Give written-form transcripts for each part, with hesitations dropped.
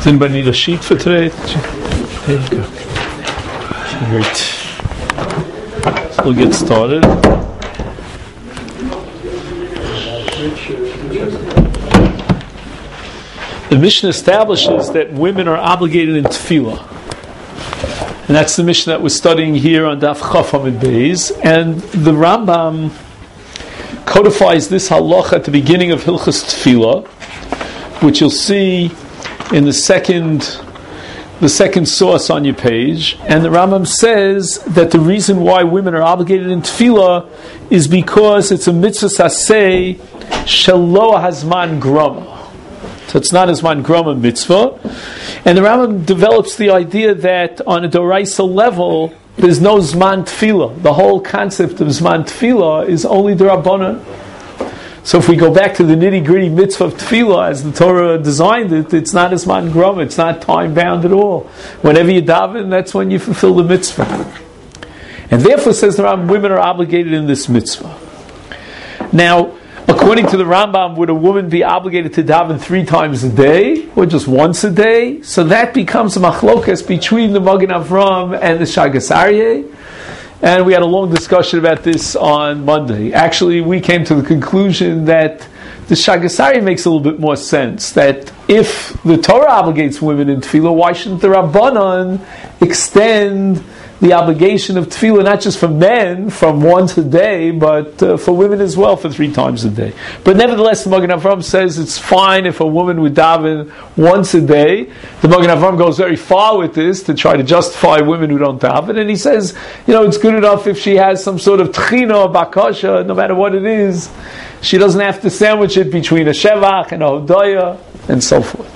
Does anybody need a sheet for today? There you go. Great. So we'll get started. The Mishnah establishes that women are obligated in tefillah. And that's the Mishnah that we're studying here on Daf Chaf Amud Beis. And the Rambam codifies this halacha at the beginning of Hilchos Tefillah, which you'll see in the second source on your page. And the Rambam says that the reason why women are obligated in tefillah is because it's a mitzvah saseh shelo hazman grama. So it's not hazman grama mitzvah. And the Rambam develops the idea that on a doraisa level, there's no zman tefillah. The whole concept of zman tefillah is only d'Rabbanan. So if we go back to the nitty-gritty mitzvah of tefillah, as the Torah designed it, it's not as man grama, it's not time-bound at all. Whenever you daven, that's when you fulfill the mitzvah. And therefore, says the Rambam, women are obligated in this mitzvah. Now, according to the Rambam, would a woman be obligated to daven 3 times a day, or just once a day? So that becomes a machlokas between the Magen Avram and the Shagas Aryeh. And we had a long discussion about this on Monday. Actually, we came to the conclusion that the Shagas Aryeh makes a little bit more sense. That if the Torah obligates women in tefillah, why shouldn't the Rabbanan extend the obligation of tefillah not just for men from once a day, but for women as well for 3 times a day? But nevertheless, the Magen Avram says it's fine if a woman would daven once a day. The Magen Avram goes very far with this to try to justify women who don't daven, and he says, it's good enough if she has some sort of tchina or bakasha, no matter what it is. She doesn't have to sandwich it between a shevach and a hodaya, and so forth.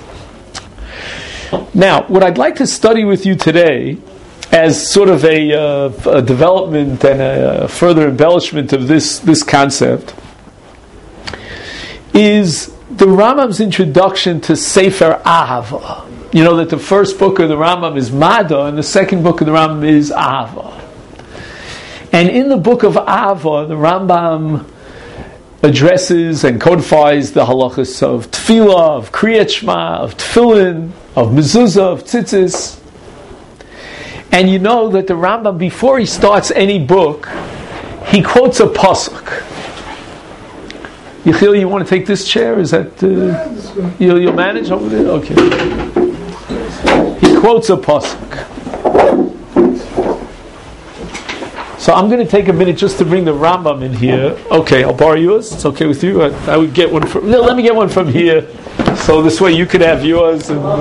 Now, what I'd like to study with you today, as sort of a development and a further embellishment of this concept, is the Rambam's introduction to Sefer Ahava. You know that the first book of the Rambam is Mada, and the second book of the Rambam is Ahava. And in the book of Ahava, the Rambam addresses and codifies the halachas of Tefillah, of Kriyat Shema, of Tefillin, of Mezuzah, of Tzitzis. And you know that the Rambam, before he starts any book, he quotes a pasuk. Yechiel, you want to take this chair? Is that you'll manage over there? Okay. He quotes a pasuk. So I'm going to take a minute just to bring the Rambam in here. Okay, I'll borrow yours. It's okay with you? I would get one from. No, let me get one from here, so this way you could have yours. And,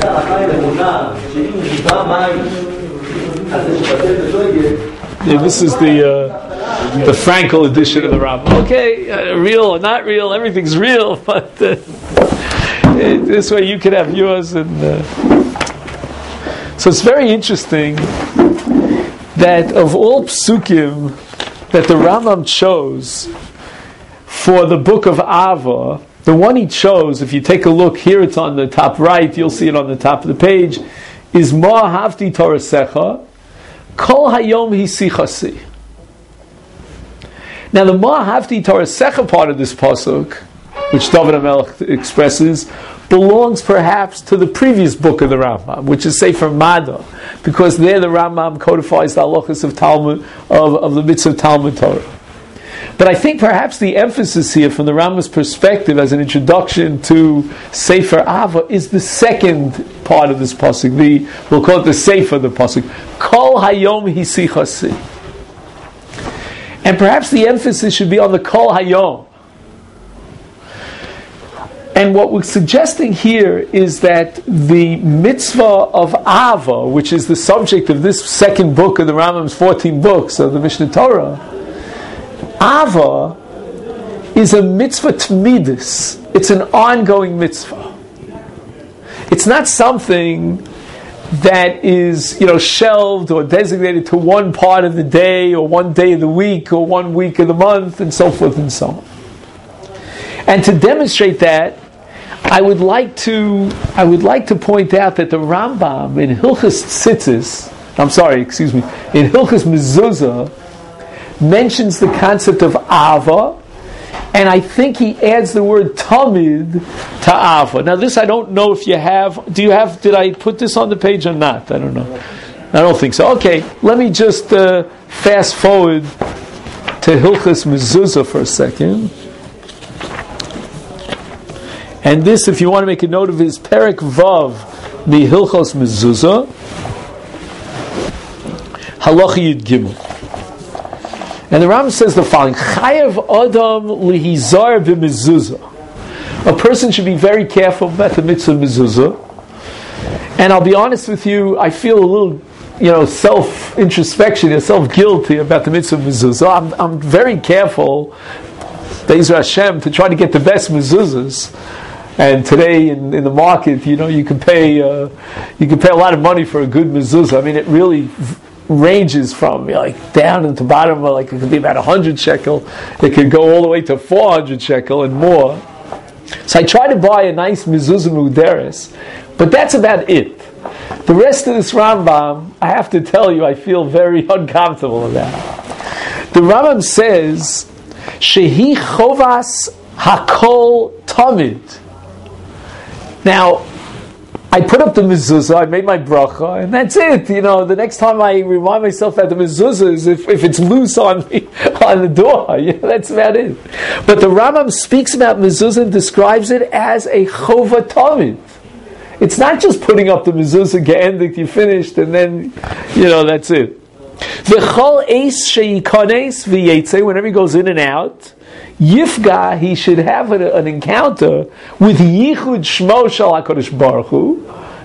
yeah, this is the Frankel edition of the Rambam. Okay, real or not real, everything's real, but this way you could have yours. And so it's very interesting that of all psukim that the Rambam chose for the book of Ava, the one he chose, if you take a look here, it's on the top right, you'll see it on the top of the page, is Ma Havti Torasecha Kol Hayom Hisichasi. Now the Ma Havti Torasecha part of this pasuk, which David HaMelech expresses, belongs perhaps to the previous book of the Rambam, which is Sefer Mada, because there the Rambam codifies the halachas of Talmud, of the mitzvah of Talmud Torah. But I think perhaps the emphasis here from the Rambam's perspective as an introduction to Sefer Ava is the second part of this pasuk. We'll call it the Sefer of the pasuk. Kol Hayom Hisichasi. And perhaps the emphasis should be on the Kol Hayom. And what we're suggesting here is that the mitzvah of Ava, which is the subject of this second book of the Rambam's 14 books of the Mishnah Torah, Ava is a mitzvah t'midus. It's an ongoing mitzvah. It's not something that is, shelved or designated to one part of the day or one day of the week or 1 week of the month and so forth and so on. And to demonstrate that, I would like to point out that the Rambam in Hilchos Tzitzis, in Hilchos Mezuzah, mentions the concept of Ava And I think he adds the word tamid to ava. Now this I don't know if you have. Did I put this on the page or not? I don't know. I don't think so. Okay, let me just fast forward to Hilchas Mezuzah for a second. And this, if you want to make a note of, is Perek Vav Mi Hilchos Mezuzah, Halacha Yud Gimel. And the Rambam says the following: Chayav Adam lihizar b'mezuzah. A person should be very careful about the mitzvah mezuzah. And I'll be honest with you, I feel a little, self-introspection, self-guilty about the mitzvah mezuzah. I'm very careful, Be'ezras Hashem, to try to get the best mezuzahs. And today in the market, you can pay a lot of money for a good mezuzah. I mean, it really ranges from down to the bottom of it could be about 100 shekel. It could go all the way to 400 shekel and more. So I try to buy a nice mezuzah muderes, but that's about it. The rest of this Rambam, I have to tell you, I feel very uncomfortable about. The Rambam says shehi chovas hakol tamid. Now, I put up the mezuzah, I made my bracha, and that's it. The next time I remind myself that the mezuzah is if it's loose on the door. That's about it. But the Rambam speaks about mezuzah and describes it as a chova tamid. It's not just putting up the mezuzah, geendik, you finished, and then, that's it. V'chol eis she'yikanes v'yetze, whenever he goes in and out, Yifga, he should have an encounter with Yichud Shmo Shal HaKadosh Baruch Hu.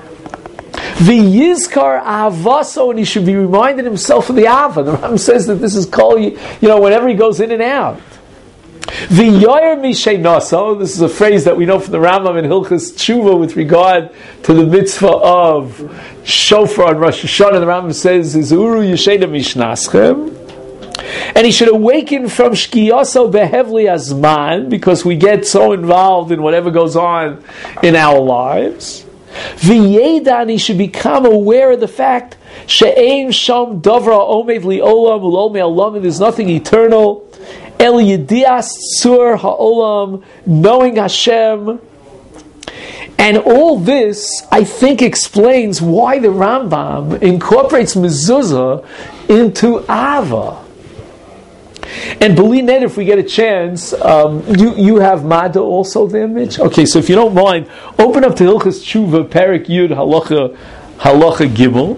V'yizkar Avaso, and he should be reminding himself of the Ava. The Rambam says that this is called, whenever he goes in and out. V'yoyer Mishay Naso, this is a phrase that we know from the Rambam in Hilchas Tshuva with regard to the mitzvah of Shofar on Rosh Hashanah. The Rambam says, Uru Yeshena Mishnaschem. And he should awaken from Shkiyaso Behevli Azman, because we get so involved in whatever goes on in our lives. V'yedan, he should become aware of the fact She'ein Sham Davra Omev Li'olam Ul'omei Olam, there's nothing eternal. El Yedias Tzur Ha'olam, knowing Hashem. And all this, I think, explains why the Rambam incorporates mezuzah into Ava. And believe me, if we get a chance, you have Mada also there, Mitch? Okay, so if you don't mind, open up to Hilchas Tshuva, Perek Yud, Halacha Gimel.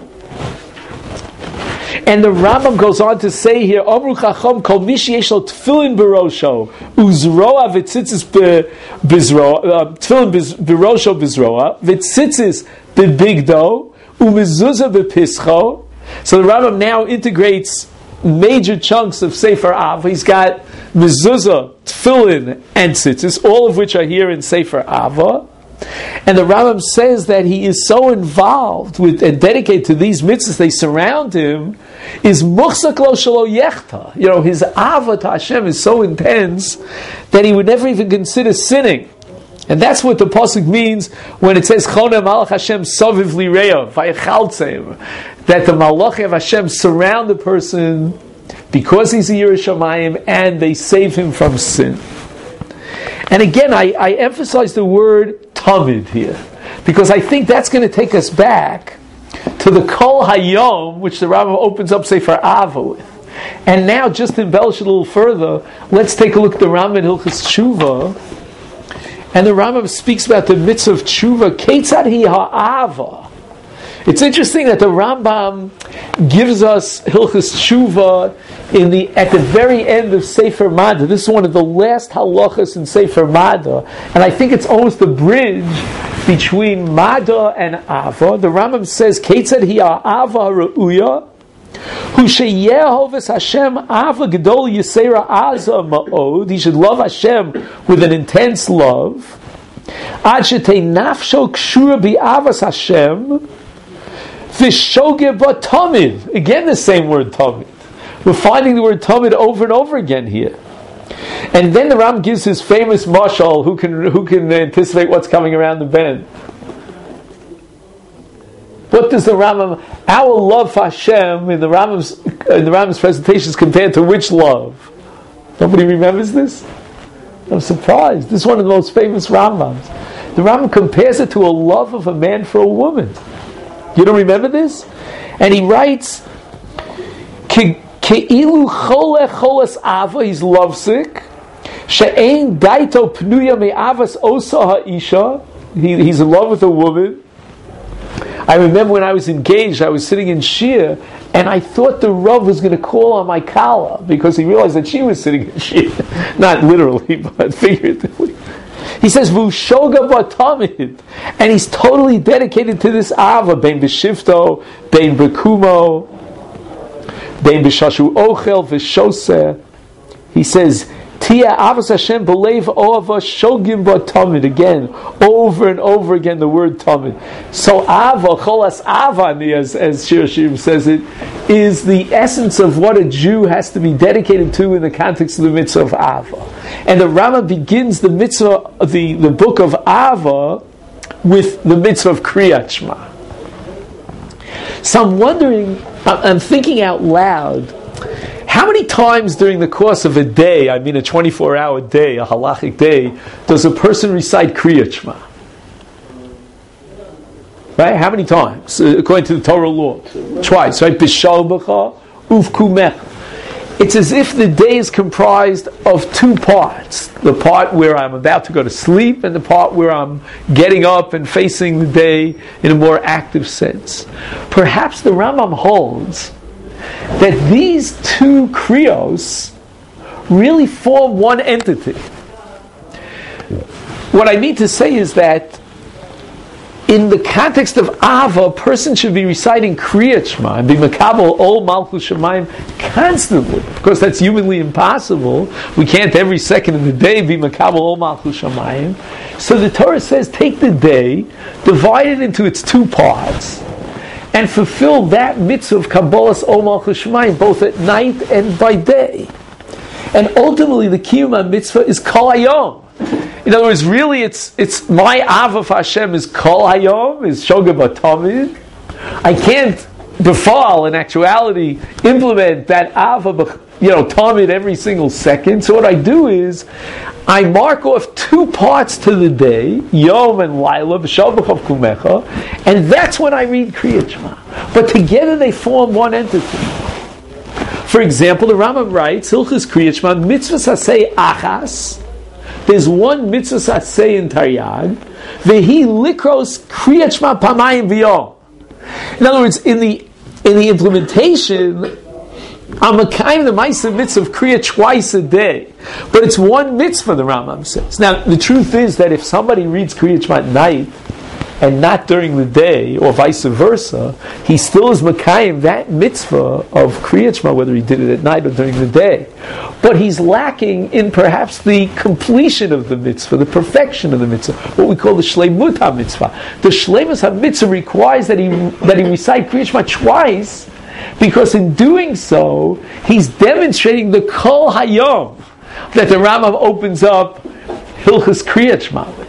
And the Rambam goes on to say here, Amru Chacham kol mishi yesh lo tefillin berosho, uzroa v'tzitzis tefillin berosho bezroa, v'tzitzis bebigdo, umezuzah bepischo. So the Rambam now integrates major chunks of Sefer Av. He's got mezuzah, tefillin, and tzitzis, all of which are here in Sefer Ava. And the Rambam says that he is so involved with and dedicated to these mitzvahs, they surround him, is muchzak lo shelo yechta. His ava to Hashem is so intense that he would never even consider sinning. And that's what the pasuk means when it says Choneh Malach Hashem Soviv Lireyav Vayichaltzeim, that the Malachim of Hashem surround the person because he's a Yirei Shamayim and they save him from sin. And again, I emphasize the word tamid here, because I think that's going to take us back to the Kol Hayom, which the Rambam opens up Sefer Ava with. And now, just to embellish it a little further, let's take a look at the Rambam in Hilchas Tshuva. And the Rambam speaks about the mitzvah of Tshuva, Ketzad hi ha'ava. It's interesting that the Rambam gives us Hilchas Tshuva at the very end of Sefer Mada. This is one of the last halachas in Sefer Mada, and I think it's almost the bridge between Mada and Ava. The Rambam says, "Ketzad hi ha'ava ra'uya, hu sheyehovas Hashem ava gedol yisera aza ma'od." He should love Hashem with an intense love. Ad shetei nafsho kshura bi'avas Hashem. Vishoge tamid. Again, the same word tamid. We're finding the word tamid over and over again here. And then the Ram gives his famous mashal. Who can anticipate what's coming around the bend? What does the Rambam? Our love for Hashem in the Rambam's presentation is compared to which love? Nobody remembers this? I'm surprised. This is one of the most famous Rambams. The Rambam compares it to a love of a man for a woman. You don't remember this? And he writes, Ke'ilu chole choles ava, he's lovesick. She'ein daito pnuya me'avas osa ha'isha, he's in love with a woman. I remember when I was engaged, I was sitting in Shir, and I thought the Rav was going to call on my kala, because he realized that she was sitting in Shir. Not literally, but figuratively. He says, V'ushoga b'tamid, and he's totally dedicated to this ava, bein b'shifto, bein b'kumo, bein b'shashu ochel, v'shoseh. He says, Tia avas Hashem b'leiv o'ava shogim b'tamid. Again, over and over again, the word tamid. So ava, cholas avani, as Shir Hashirim says it, is the essence of what a Jew has to be dedicated to in the context of the mitzvah of ava. And the Rama begins the mitzvah, the book of ava, with the mitzvah of Kriyat Shema. So I'm wondering, I'm thinking out loud, how many times during the course of a day, I mean a 24-hour day, a halachic day, does a person recite Kriyat Shema? Right? How many times? According to the Torah law. Twice, right? B'shal b'cha, uvkumech. It's as if the day is comprised of two parts. The part where I'm about to go to sleep and the part where I'm getting up and facing the day in a more active sense. Perhaps the Rambam holds that these two kriyos really form one entity. What I mean to say is that in the context of Ava, a person should be reciting Kriyat Shema and be Makabel Ol Malchus Shemayim constantly. Of course, that's humanly impossible. We can't every second of the day be Makabel Ol Malchus Shemayim. So the Torah says, take the day, divide it into its two parts, and fulfill that mitzvah of Kabbalas Ol Malchus Shemayim both at night and by day. And ultimately, the Kiyum mitzvah is Kol Hayom. In other words, really, it's my Ava for Hashem is Kol Hayom, is Shoga B'Tamid. I can't befall, in actuality, implement that Ava, Tamid every single second. So what I do is, I mark off two parts to the day, Yom and Laila, B'Shal B'Chav Kumecha, and that's when I read Kriyat Shema. But together they form one entity. For example, the Rambam writes, Hilchos Kriyat Shema, Mitzvah Sasei Achas. There's one Mitzvah Sasei in Taryag, Vehi Likros Kriyat Shema Pamayim V'Yom. In other words, in the implementation, I'm a kind of the Ma'aseh mitzvah of Kriyat twice a day. But it's one mitzvah, the Rambam says. Now, the truth is that if somebody reads Kriyat Shema at night, and not during the day, or vice versa, he still is Makayim that mitzvah of Kriyat Shema, whether he did it at night or during the day. But he's lacking in perhaps the completion of the mitzvah, the perfection of the mitzvah, what we call the Shleimut HaMitzvah. The Shleimus HaMitzvah requires that he recite Kriyat Shema twice, because in doing so, he's demonstrating the Kol Hayom that the Rambam opens up Hilchos Kriyat Shema with.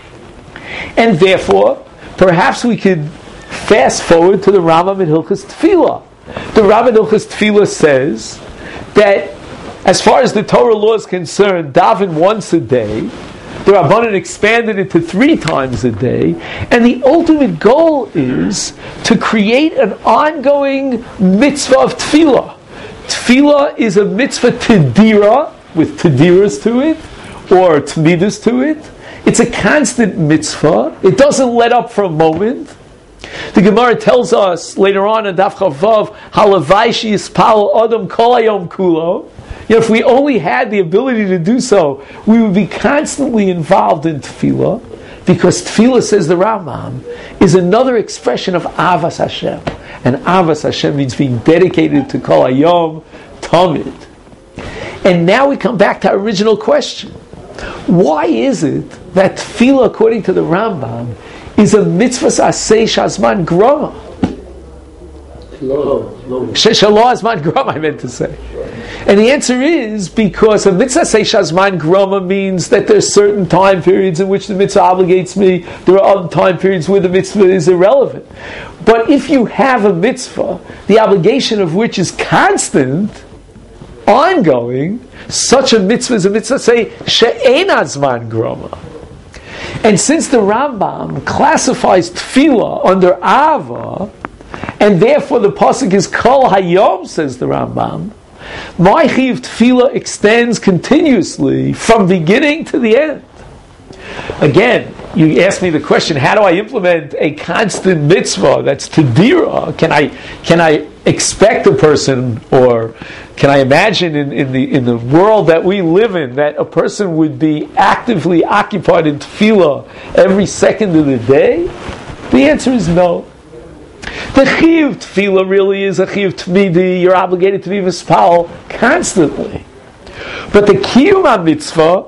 And therefore, perhaps we could fast forward to the Rambam in Hilchos Tefillah. The Rambam in Hilchos Tefillah says that as far as the Torah law is concerned, daven once a day. The Rabbanan expanded it to 3 times a day, and the ultimate goal is to create an ongoing mitzvah of tefillah. Tefillah is a mitzvah tedira, with tediras to it, or tmidas to it. It's a constant mitzvah. It doesn't let up for a moment. The Gemara tells us later on in Daf Chavav, halavai sheyispal adam kol hayom kulo. If we only had the ability to do so, we would be constantly involved in tefillah, because tefillah, says the Rambam, is another expression of avas Hashem. And avas Hashem means being dedicated to kol hayom tamid. And now we come back to our original question. Why is it that tefillah, according to the Rambam, is a mitzvah asay shazman groma? Shelo azman groma, I meant to say. And the answer is because a mitzvah asay shazman groma means that there are certain time periods in which the mitzvah obligates me. There are other time periods where the mitzvah is irrelevant. But if you have a mitzvah, the obligation of which is constant, ongoing, such a mitzvah is a mitzvah, say, she'ena zman groma. And since the Rambam classifies tefillah under ava, and therefore the pasuk is kol hayom, says the Rambam, my chiv tefillah extends continuously from beginning to the end. Again, you ask me the question, how do I implement a constant mitzvah that's tadira? Can I expect a person, or can I imagine in the world that we live in, that a person would be actively occupied in tefillah every second of the day? The answer is no. The chiyuv tefillah really is a chiyuv tmidi. You're obligated to be mispal constantly. But the kiyum mitzvah,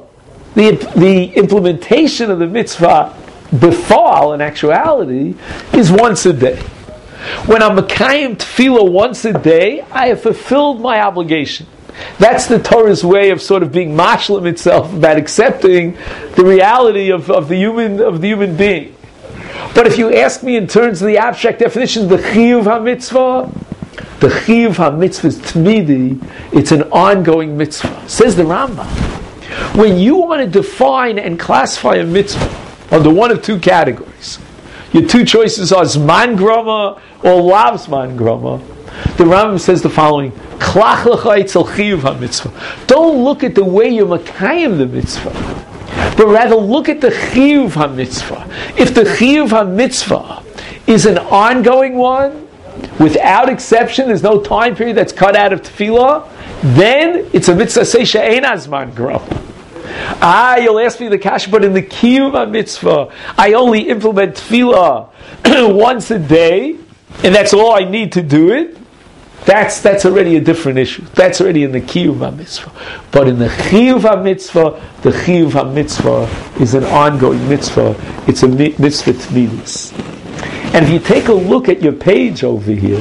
the implementation of the mitzvah befall, in actuality, is once a day. When I'm makayim tefillah once a day, I have fulfilled my obligation. That's the Torah's way of sort of being mashlim itself about accepting the reality of the human being. But if you ask me in terms of the abstract definition, the chiyuv ha-mitzvah, the chiyuv ha-mitzvah is tmidi, it's an ongoing mitzvah. Says the Rambam. When you want to define and classify a mitzvah under one of two categories, your two choices are zman groma or lav zman groma, the Rambam says the following: klach l'cha etzel chiyuv ha-mitzvah. Don't look at the way you're makayim the mitzvah, but rather look at the chiyuv ha-mitzvah. If the chiyuv ha-mitzvah is an ongoing one, without exception, there's no time period that's cut out of tefillah, then it's a mitzvah say she'ena zman groma. You'll ask me the kasha, but in the kiyum ha-mitzvah, I only implement tefillah once a day, and that's all I need to do it. That's already a different issue. That's already in the kiyum ha-mitzvah. But in the chiyuv ha-mitzvah, the chiyuv ha-mitzvah is an ongoing mitzvah. It's a mitzvah tmidus. And if you take a look at your page over here,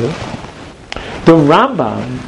the Rambam,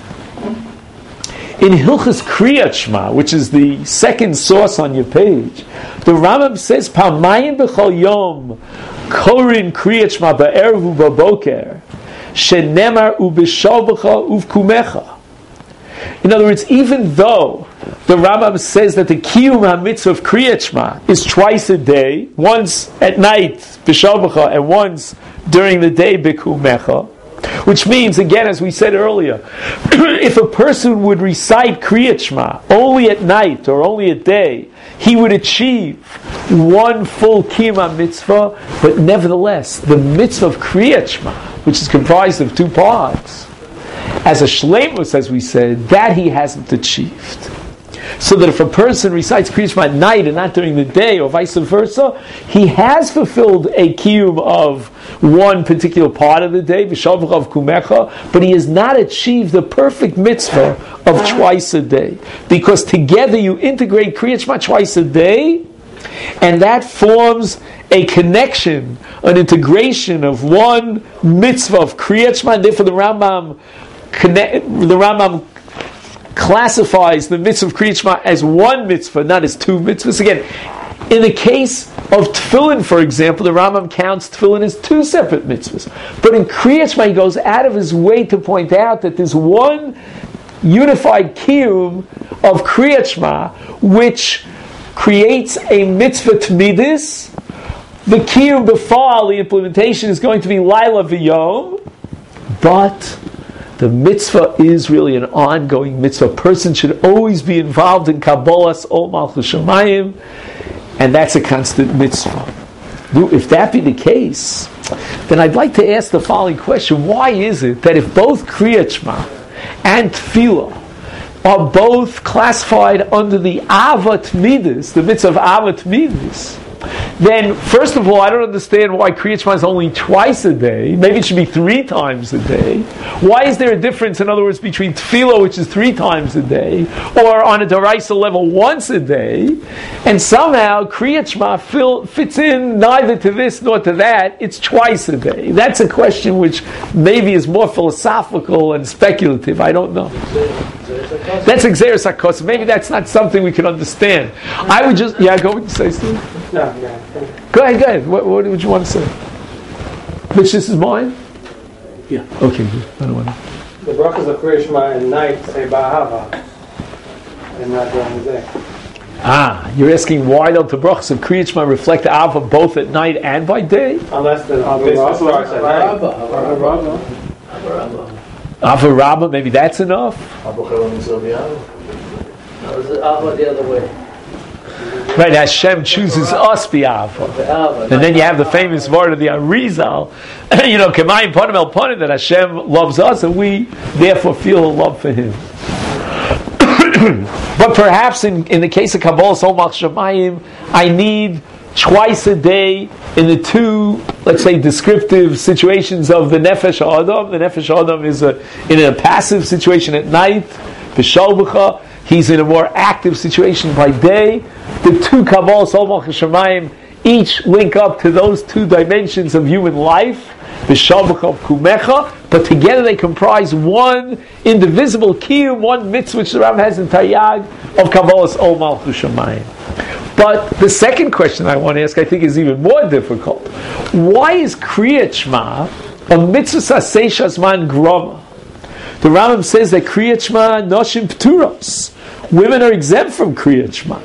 in Hilchas Kriyat Shema, which is the second source on your page, the Rambam says, Pamayim b'chol yom korin Kriyat Shema ba'erev u'baboker shenemar u'b'shavcha uvkumecha. In other words, even though the Rambam says that the kiyum ha-mitzvah of Kriyat Shema is twice a day, once at night b'shavcha and once during the day b'kumecha, which means, again, as we said earlier, if a person would recite Kriyat Shema only at night or only at day, he would achieve one full kiyum mitzvah. But nevertheless, the mitzvah of Kriyat Shema, which is comprised of two parts, as a shleimus, as we said, that he hasn't achieved. So that if a person recites Kriyat Shema at night and not during the day, or vice versa, he has fulfilled a kiyum of one particular part of the day, v'shavcha of kumecha, but he has not achieved the perfect mitzvah of twice a day. Because together you integrate Kriyat Shema twice a day, and that forms a connection, an integration of one mitzvah of Kriyat Shema, and therefore the Rambam classifies the mitzvah of Kriyat Shema as one mitzvah, not as two mitzvahs. Again, in the case of tefillin, for example, the Rambam counts tefillin as two separate mitzvahs. But in Kriyat Shema, he goes out of his way to point out that there's one unified kiyum of Kriyat Shema, which creates a mitzvah tmidis. The kiyum b'fa'al, the implementation, is going to be laila v'yom, but the mitzvah is really an ongoing mitzvah. A person should always be involved in Kabbalas Ol Malchus Shamayim, and that's a constant mitzvah. If that be the case, then I'd like to ask the following question. Why is it that if both Kriyat Shema and Tefillah are both classified under the Avat Midas, the mitzvah of Avat Midas, then, first of all, I don't understand why Kriyat Shema is only twice a day. Maybe it should be 3 times a day. Why is there a difference, in other words, between Tefillah, which is 3 times a day, or on a Daraisa level once a day, and somehow Kriyat Shema fits in neither to this nor to that, it's twice a day? That's a question which maybe is more philosophical and speculative. I don't know. That's Xeris HaKos. Maybe that's not something we can understand. I would just... Yeah, go and say something. No. Go ahead. What would you want to say? Which this is mine? Yeah. Okay, good. I don't want to. The brachas of Kriyat Shema at night say Ba'ahava. and not during the day. You're asking why don't the brachas of Kriyat Shema reflect Ava both at night and by day? Unless the business starts at night. Ava Rabbah, maybe that's enough? No, it's Ava the other way. Right, Hashem chooses us b'Ava. And then you have the famous word of the Arizal, Kemayim Panim El Panim, that Hashem loves us and we therefore feel a love for Him. But perhaps in the case of Kabbalah Solmach Shemayim, I need twice a day in the two, let's say, descriptive situations of the Nefesh Adam. The Nefesh Adam is in a passive situation at night, B'Shalbucha. He's in a more active situation by day. The two Kabbalah Solmach Shemayim each link up to those two dimensions of human life, B'Shalbucha Kumecha, but together they comprise one indivisible kiyum, one mitzvah which the Ram has in Taryag of Kabbalah Ol Malchus Shemayim. But the second question I want to ask, I think, is even more difficult. Why is Kriyat Shema a mitzvah sasei shazman groma? The Rambam says that Kriyat Shema noshim pturos. Women are exempt from Kriyat Shema.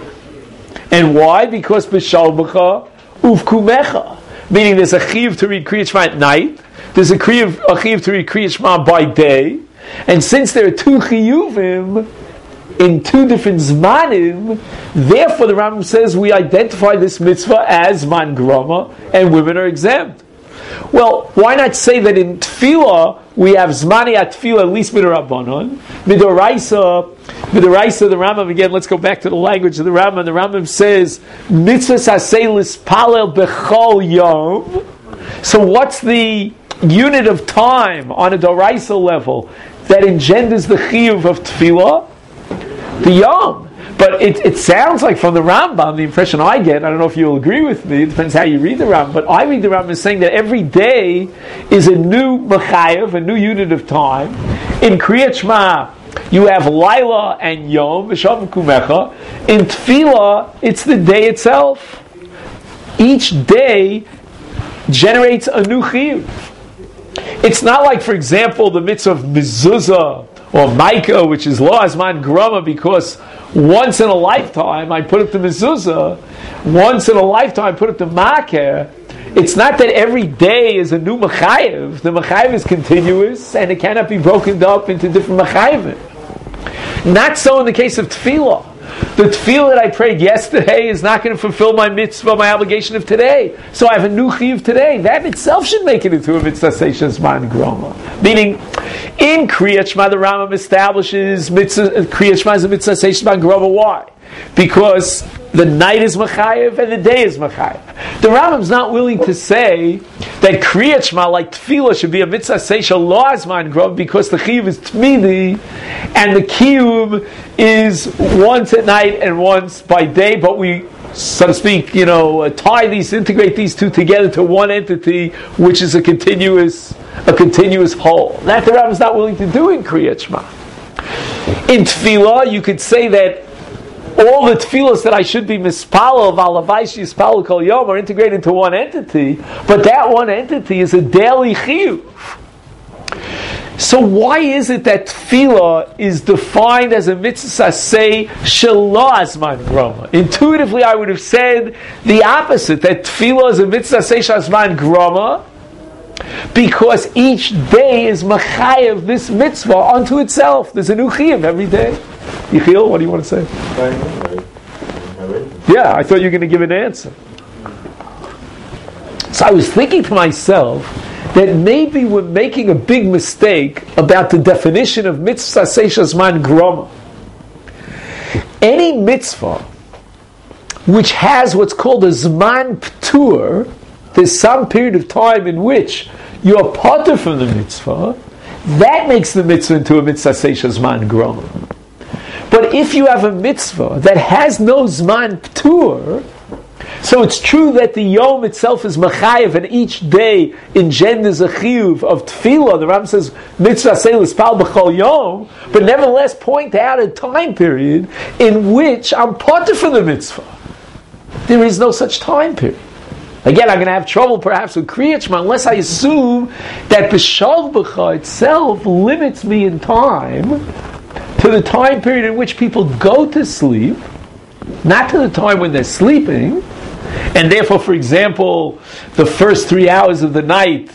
And why? Because b'shalbucha uvkumecha. Meaning there's a chiyuv to read Kriyat Shema at night, there's a chiyuv to read Kriyat Shema by day, and since there are two chiyuvim in two different zmanim, therefore the Rambam says we identify this mitzvah as man groma, and women are exempt. Well, why not say that in tefillah we have zmani at tefillah at least midorabanan, midoraisa the Rambam again. Let's go back to the language of the Rambam. The Rambam says mitzvah sasei lispalel bechol yom. So what's the unit of time on a doraisa level that engenders the chiyuv of tefillah? The yom. But it sounds like from the Rambam, the impression I get, I don't know if you'll agree with me, it depends how you read the Rambam, but I read the Rambam as saying that every day is a new mechayev, a new unit of time. In Kriyat Shema, you have Laila and Yom, V'shav Kumecha. In Tefillah, it's the day itself. Each day generates a new chiyuv. It's not like, for example, the mitzvah of mezuzah or maika, which is lo azman grama, because once in a lifetime I put up the mezuzah, once in a lifetime I put up the maker. It's not that every day is a new mechayev. The mechayev is continuous and it cannot be broken up into different mechayevim. Not so in the case of tefillah. The tefillah that I prayed yesterday is not going to fulfill my mitzvah, my obligation of today. So I have a new chiyuv today. That itself should make it into a mitzvah seishas man groma. Meaning, in Kriyat Shema, the Rambam establishes Kriyat Shema is a mitzvah seishas man groma. Why? Because the night is mechayev and the day is mechayev. The Rambam's not willing to say that Kriyat Shema, like tefillah, should be a mitzvah seishas lo azman groma, because the chiyuv is tmidi and the kiyum is once at night and once by day, but we, so to speak, integrate these two together to one entity, which is a continuous whole. That the Rambam is not willing to do in Kriyat Shema. In tefillah, you could say that all the tefillos that I should be mispalel, valavaishi yispalel kol yom, are integrated into one entity, but that one entity is a daily chiyuv. So why is it that tefillah is defined as a mitzvah sasei shelo azman groma? Intuitively, I would have said the opposite, that tefillah is a mitzvah sasei shazman groma, because each day is machayev this mitzvah unto itself. There's a new chiyuv every day. Yechiel, what do you want to say? Yeah, I thought you were going to give an answer. So I was thinking to myself that maybe we're making a big mistake about the definition of mitzvah seishas man groma. Any mitzvah which has what's called a zman ptur, there's some period of time in which you're parted from the mitzvah, that makes the mitzvah into a mitzvah seishas man groma. But if you have a mitzvah that has no zman ptur, so it's true that the yom itself is machayev, and each day engenders a chiyuv of tefillah. The Ram says mitzvah seilis pal b'chol yom, but nevertheless point out a time period in which I'm parted from the mitzvah. There is no such time period. Again, I'm going to have trouble perhaps with Kriyat Shema unless I assume that the Shalbcha itself limits me in time to the time period in which people go to sleep, not to the time when they're sleeping, and therefore, for example, the first 3 hours of the night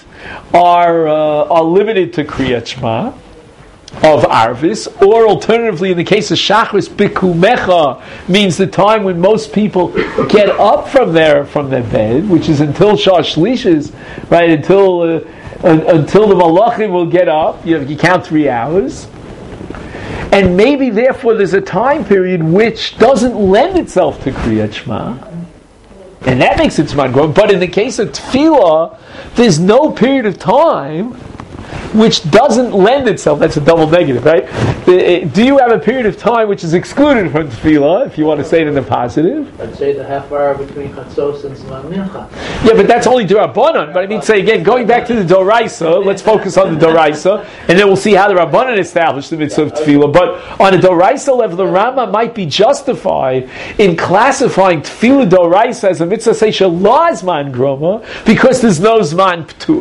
are limited to Kriyat Shema of Arvis, or alternatively, in the case of Shachris, Bikumecha means the time when most people get up from their bed, which is until Shah Shlishis, right? Until the Malachim will get up. You count 3 hours. And maybe, therefore, there's a time period which doesn't lend itself to Kriyat Shema, and that makes it Zman Groma. But in the case of Tefillah, there's no period of time which doesn't lend itself. That's a double negative, right? Do you have a period of time which is excluded from Tefillah, if you want to say it in the positive? I'd say the half hour between Chatzos and Zman Mincha. Yeah, but that's only D'Rabbanan. But I mean, say again, going back to the Doraisa, let's focus on the Doraisa, and then we'll see how the Rabbanan established the mitzvah of Tefillah. But on a Doraisa level, the Rama might be justified in classifying Tefillah Doraisa as a mitzvah seisha la Zman Groma, because there's no Zman P'tur.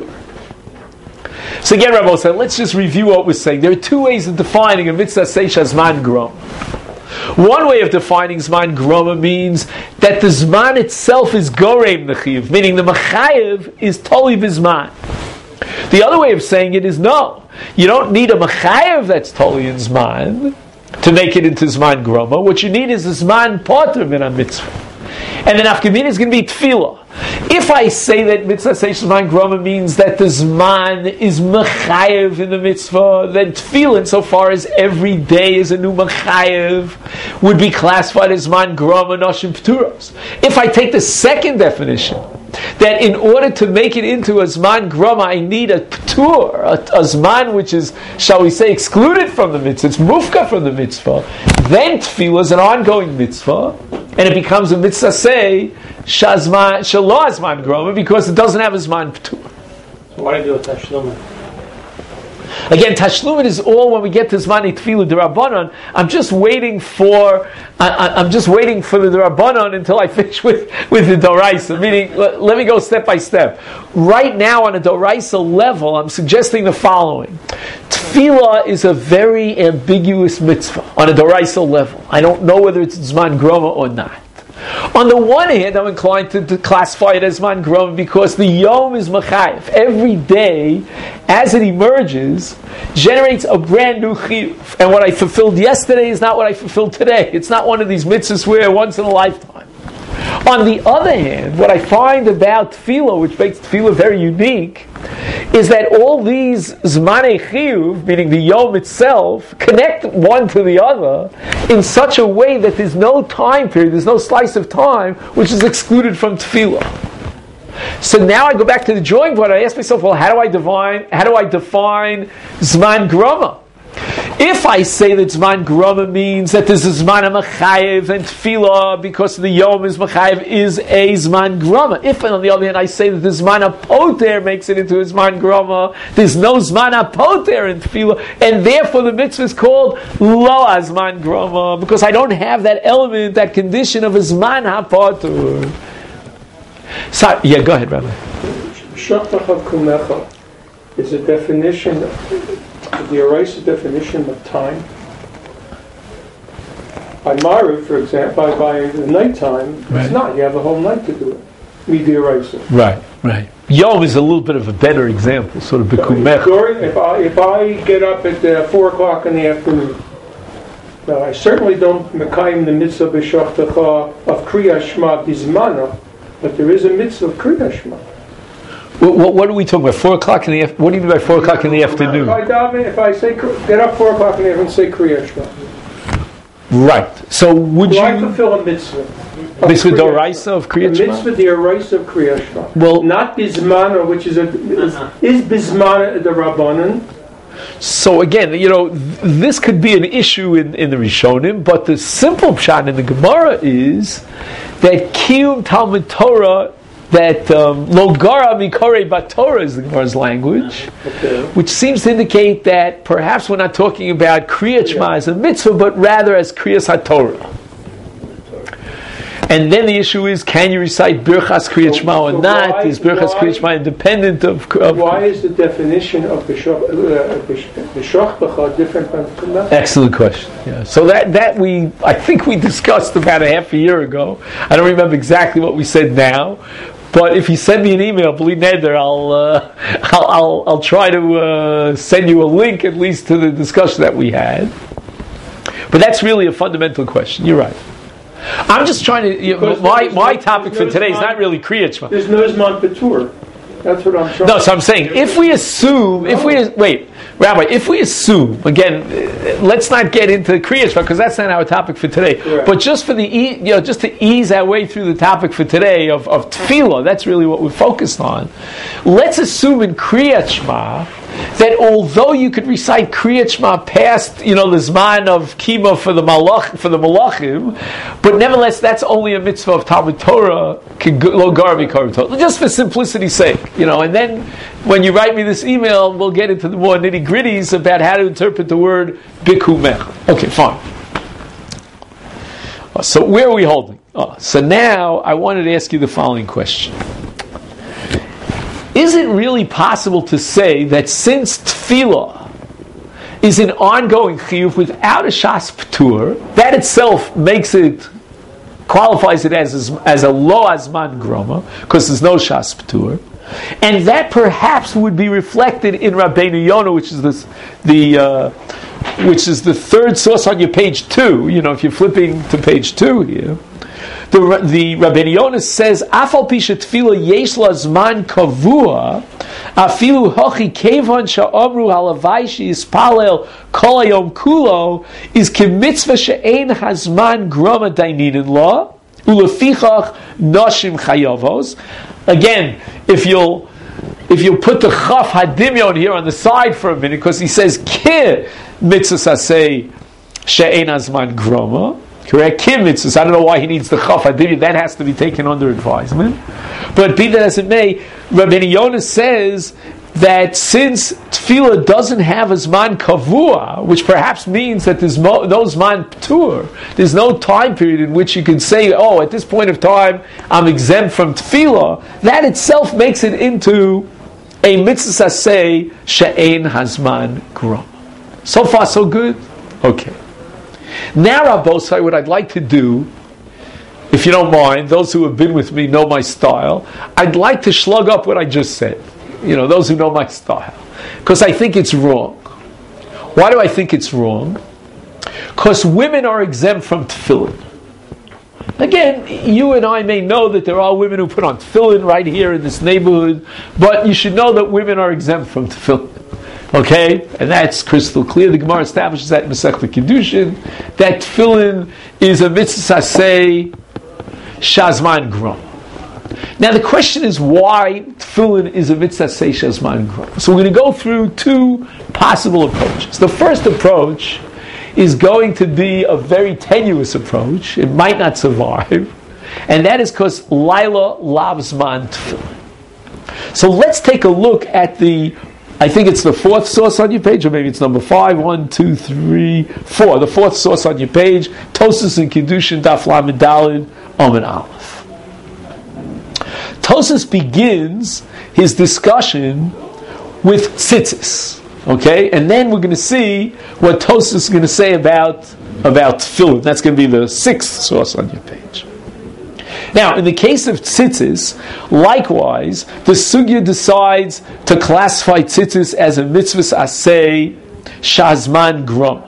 So again, Rabbi said, let's just review what we're saying. There are two ways of defining a mitzvah seisha Zman Groma. One way of defining Zman Groma means that the Zman itself is Gorem Nechiv, meaning the Mechayev is Toli B'Zman. The other way of saying it is no. You don't need a Mechayev that's Toli in Zman to make it into Zman Groma. What you need is a Zman Potter min HaMitzvah. And then Afkamina is going to be Tefillah. If I say that mitzvah seish Zman Groma means that the Zman is mechayev in the mitzvah, then Tefillah, insofar as every day is a new mechayev, would be classified as Zman Groma Noshim P'turos. If I take the second definition, that in order to make it into a Zman Groma, I need a P'tur, a Zman which is, shall we say, excluded from the mitzvah, it's mufka from the mitzvah, then Tefillah is an ongoing mitzvah, and it becomes a mitzvah say Shazman Shalah Zman Groma, because it doesn't have a Zman P'tur. So what do you do with Tashlumin? Again, Tashlumin is all when we get to Zman Tefillah D'Rabbanan. I'm just waiting for the D'Rabbanan until I finish with the Doraisa. Meaning, let me go step by step. Right now, on a Doraisa level, I'm suggesting the following: Tefillah is a very ambiguous mitzvah on a Doraisa level. I don't know whether it's Zman Groma or not. On the one hand, I'm inclined to classify it as Zman Groma because the Yom is Mechayev. Every day, as it emerges, generates a brand new Chiyuv. And what I fulfilled yesterday is not what I fulfilled today. It's not one of these mitzvahs where once in a lifetime. On the other hand, what I find about Tefillah, which makes Tefillah very unique, is that all these Zmanei Chiyuv, meaning the Yom itself, connect one to the other in such a way that there's no time period, there's no slice of time which is excluded from Tefillah. So now I go back to the drawing board. I ask myself, well, how do I define Zman Groma? If I say that Zman Groma means that there's a Zman HaMachayev and Tefillah because the Yom is Machayev is a Zman Groma. If, on the other hand, I say that the Zman HaPoter makes it into a Zman Groma, there's no Zman HaPoter in Tefillah, and therefore the mitzvah is called Lo Zman Groma, because I don't have that element, that condition of a Zman HaPoter. So, yeah, go ahead, Rabbi. Shachtach of Kumecha is a definition, the Eraser definition of time. By Maariv, for example, by the nighttime, right. It's not. You have a whole night to do it. Midi Eraser. Right. Yom is a little bit of a better example, sort of B'kumecha. If I get up at 4 o'clock in the afternoon, now I certainly don't mekayim the mitzvah b'shachtacha of Kriyas Shema bizmana, but there is a mitzvah of Kriyas Shema. What are we talking about? 4 o'clock in the afternoon? What do you mean by 4 o'clock in the afternoon? If I say get up 4 o'clock in the afternoon and say Kriyas Shema. Right. So would you? I fulfill a mitzvah? Mitzvah Doraisa of Kriyat Shema? Mitzvah Doraisa of Kriyat Shema. Well, not Bismana, which is Bismana the Rabbanan. So again, this could be an issue in the Rishonim, but the simple pshat in the Gemara is that Kiyum Talmud Torah, that Logara Mikore Batorah is the Gemara's language, which seems to indicate that perhaps we're not talking about Kriyat Shema as a mitzvah, but rather as Kriyas HaTorah. And then the issue is, can you recite Birchas Kriyat Shema or not? Is Birchas Kriyat Shema independent of why is the definition of B'Shochbecha different from that? Excellent question. Yeah. So that I think we discussed about a half a year ago. I don't remember exactly what we said now, but if you send me an email, believe Neder, I'll try to send you a link at least to the discussion that we had. But that's really a fundamental question. You're right. I'm just trying to. My topic for today is not really Kriyat Shema. There's no Zman Patur. That's what I'm trying. No, so I'm saying if we assume, Rabbi, if we assume again, let's not get into Kriyat Shema because that's not our topic for today. Correct. But just for just to ease our way through the topic for today of Tefillah, that's really what we're focused on. Let's assume in Kriyat Shema that although you could recite Kriyat Shema past, the Zman of Kima for the Malachim, but nevertheless that's only a mitzvah of Talmud Torah, just for simplicity's sake, and then when you write me this email, we'll get into the more nitty-gritties about how to interpret the word Bikumech. Okay, fine. So where are we holding? So now I wanted to ask you the following question. Is it really possible to say that since Tefillah is an ongoing chiyuv without a shas p'tur, that itself qualifies it as a lo azman groma, because there's no shas p'tur, and that perhaps would be reflected in Rabbeinu Yonah, which is the third source on your page 2. If you're flipping to page 2 here. The Rabbeinu Yonah says, "Afal pi shetfila yesh la zman kavua, afilu hochi kevan sha'amru halavai sheyispalel kol hayom kulo is kemitzvah she'ein hazman groma daininin la ulefichach nashim chayavos." Again, if you'll put the chaf hadimyon here on the side for a minute, because he says ki mitzvah sasei she'ein hazman groma. Correct? Kim mitzvahs. I don't know why he needs the chaf hadimyon. That has to be taken under advisement. But be that as it may, Rabbeinu Yonah says that since tefillah doesn't have a zman kavua, which perhaps means that there's no zman p'tur, there's no time period in which you can say, at this point of time I'm exempt from tefillah, that itself makes it into a mitzvah saseh she'ein hazman grom. So far so good? Okay. Now, Rabbosai, what I'd like to do, if you don't mind, those who have been with me know my style, I'd like to slug up what I just said. Those who know my style. Because I think it's wrong. Why do I think it's wrong? Because women are exempt from tefillin. Again, you and I may know that there are women who put on tefillin right here in this neighborhood, but you should know that women are exempt from tefillin. Okay, and that's crystal clear. The Gemara establishes that in Masechta Kiddushin, that tefillin is a mitzvah saseh shazman grom. Now the question is why tefillin is a mitzvah saseh shazman grom. So we're going to go through two possible approaches. The first approach is going to be a very tenuous approach. It might not survive, and that is because Laila lavzman tefillin. So let's take a look at I think it's the fourth source on your page, or maybe it's number 5. 1, 2, 3, 4. The fourth source on your page, Tosas and Kiddushin, Daf Lamed Daled, Omen Aleph. Tosas begins his discussion with tzitzis, okay, and then we're going to see what Tosas is going to say about tefillin. That's going to be the 6th source on your page. Now, in the case of tzitzis, likewise, the sugya decides to classify tzitzis as a mitzvah aseh shazman grom,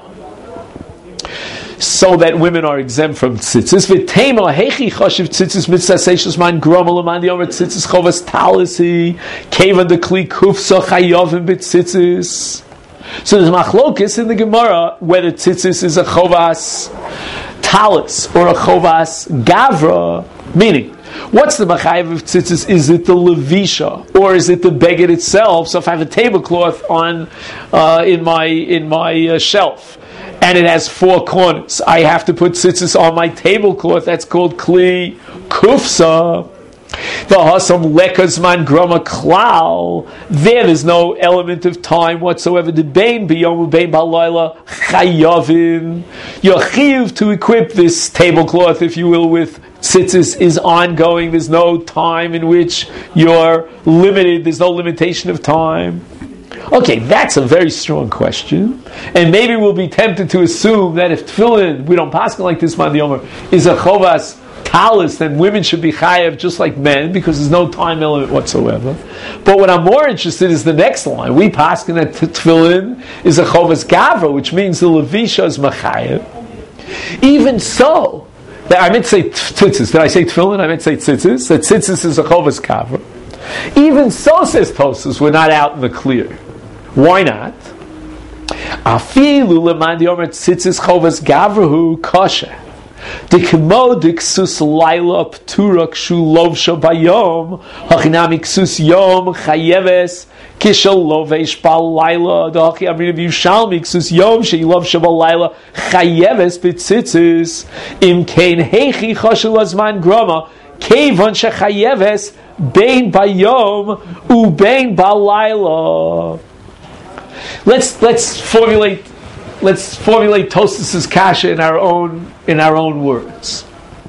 so that women are exempt from tzitzis. V'tema hechi chashiv tzitzis mitzvah aseh shazman grom alaman the omer tzitzis chovas talisi kevan the kli kufsa chayovim b'tzitzis. So there's machlokis in the Gemara whether tzitzis is a chovas talis or a chovas gavra. Meaning, what's the machayev of tzitzis? Is it the levisha or is it the beged itself? So if I have a tablecloth on in my shelf and it has 4 corners, I have to put tzitzis on my tablecloth. That's called kli kufsa. The hasam lekazman grama klal. There's no element of time whatsoever. The bein biyom bein balayla chayavim. You're chiyuv to equip this tablecloth, if you will, with tzitzis is ongoing. There's no time in which you're limited. There's no limitation of time. Okay, that's a very strong question. And maybe we'll be tempted to assume that if tefillin, we don't paskin like this, man yomer, is a chovas talis, then women should be chayav just like men, because there's no time element whatsoever. But what I'm more interested in is the next line. We paskin that tefillin is a chovas gavra, which means the levisha is machayev. Even so, I meant to say tzitzis. Did I say tefillin? I meant to say tzitzis. That tzitzis is a chovas gavra. Even so, says Tosfos, we're not out in the clear. Why not? Afilu leman yomer tzitzis chovas gavrahu kosher. Dikmo diksus laila ptura kshu lovsha bayom hachinami ksus yom chayeves kishel lovesh bal laila dachi amrin Yerushalmi ksus yom she lovsha bal laila chayeves b'tzitzis im kein heichi chashul azman grama kevon shechayeves bein bayom ubein bal laila. Let's formulate Tosfos' kasha in our own words.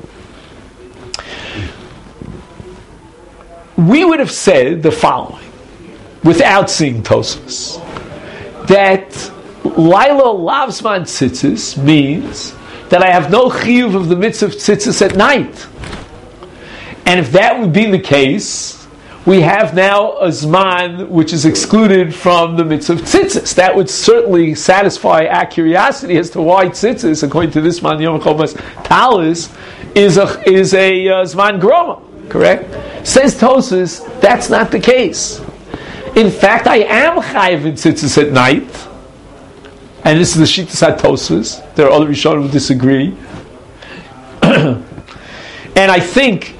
We would have said the following, without seeing Tosfos, that Laila Lavzman Tzitzis means that I have no chiyuv of the mitzvah of tzitzis at night. And if that would be the case, we have now a zman which is excluded from the mitzvah of tzitzis. That would certainly satisfy our curiosity as to why tzitzis, according to this man Yom Chovas Talis, is a zman groma. Correct? Says Tosfos, that's not the case. In fact, I am chayiv in tzitzis at night, and this is the shittas Tosfos. There are other Rishonim who disagree, and I think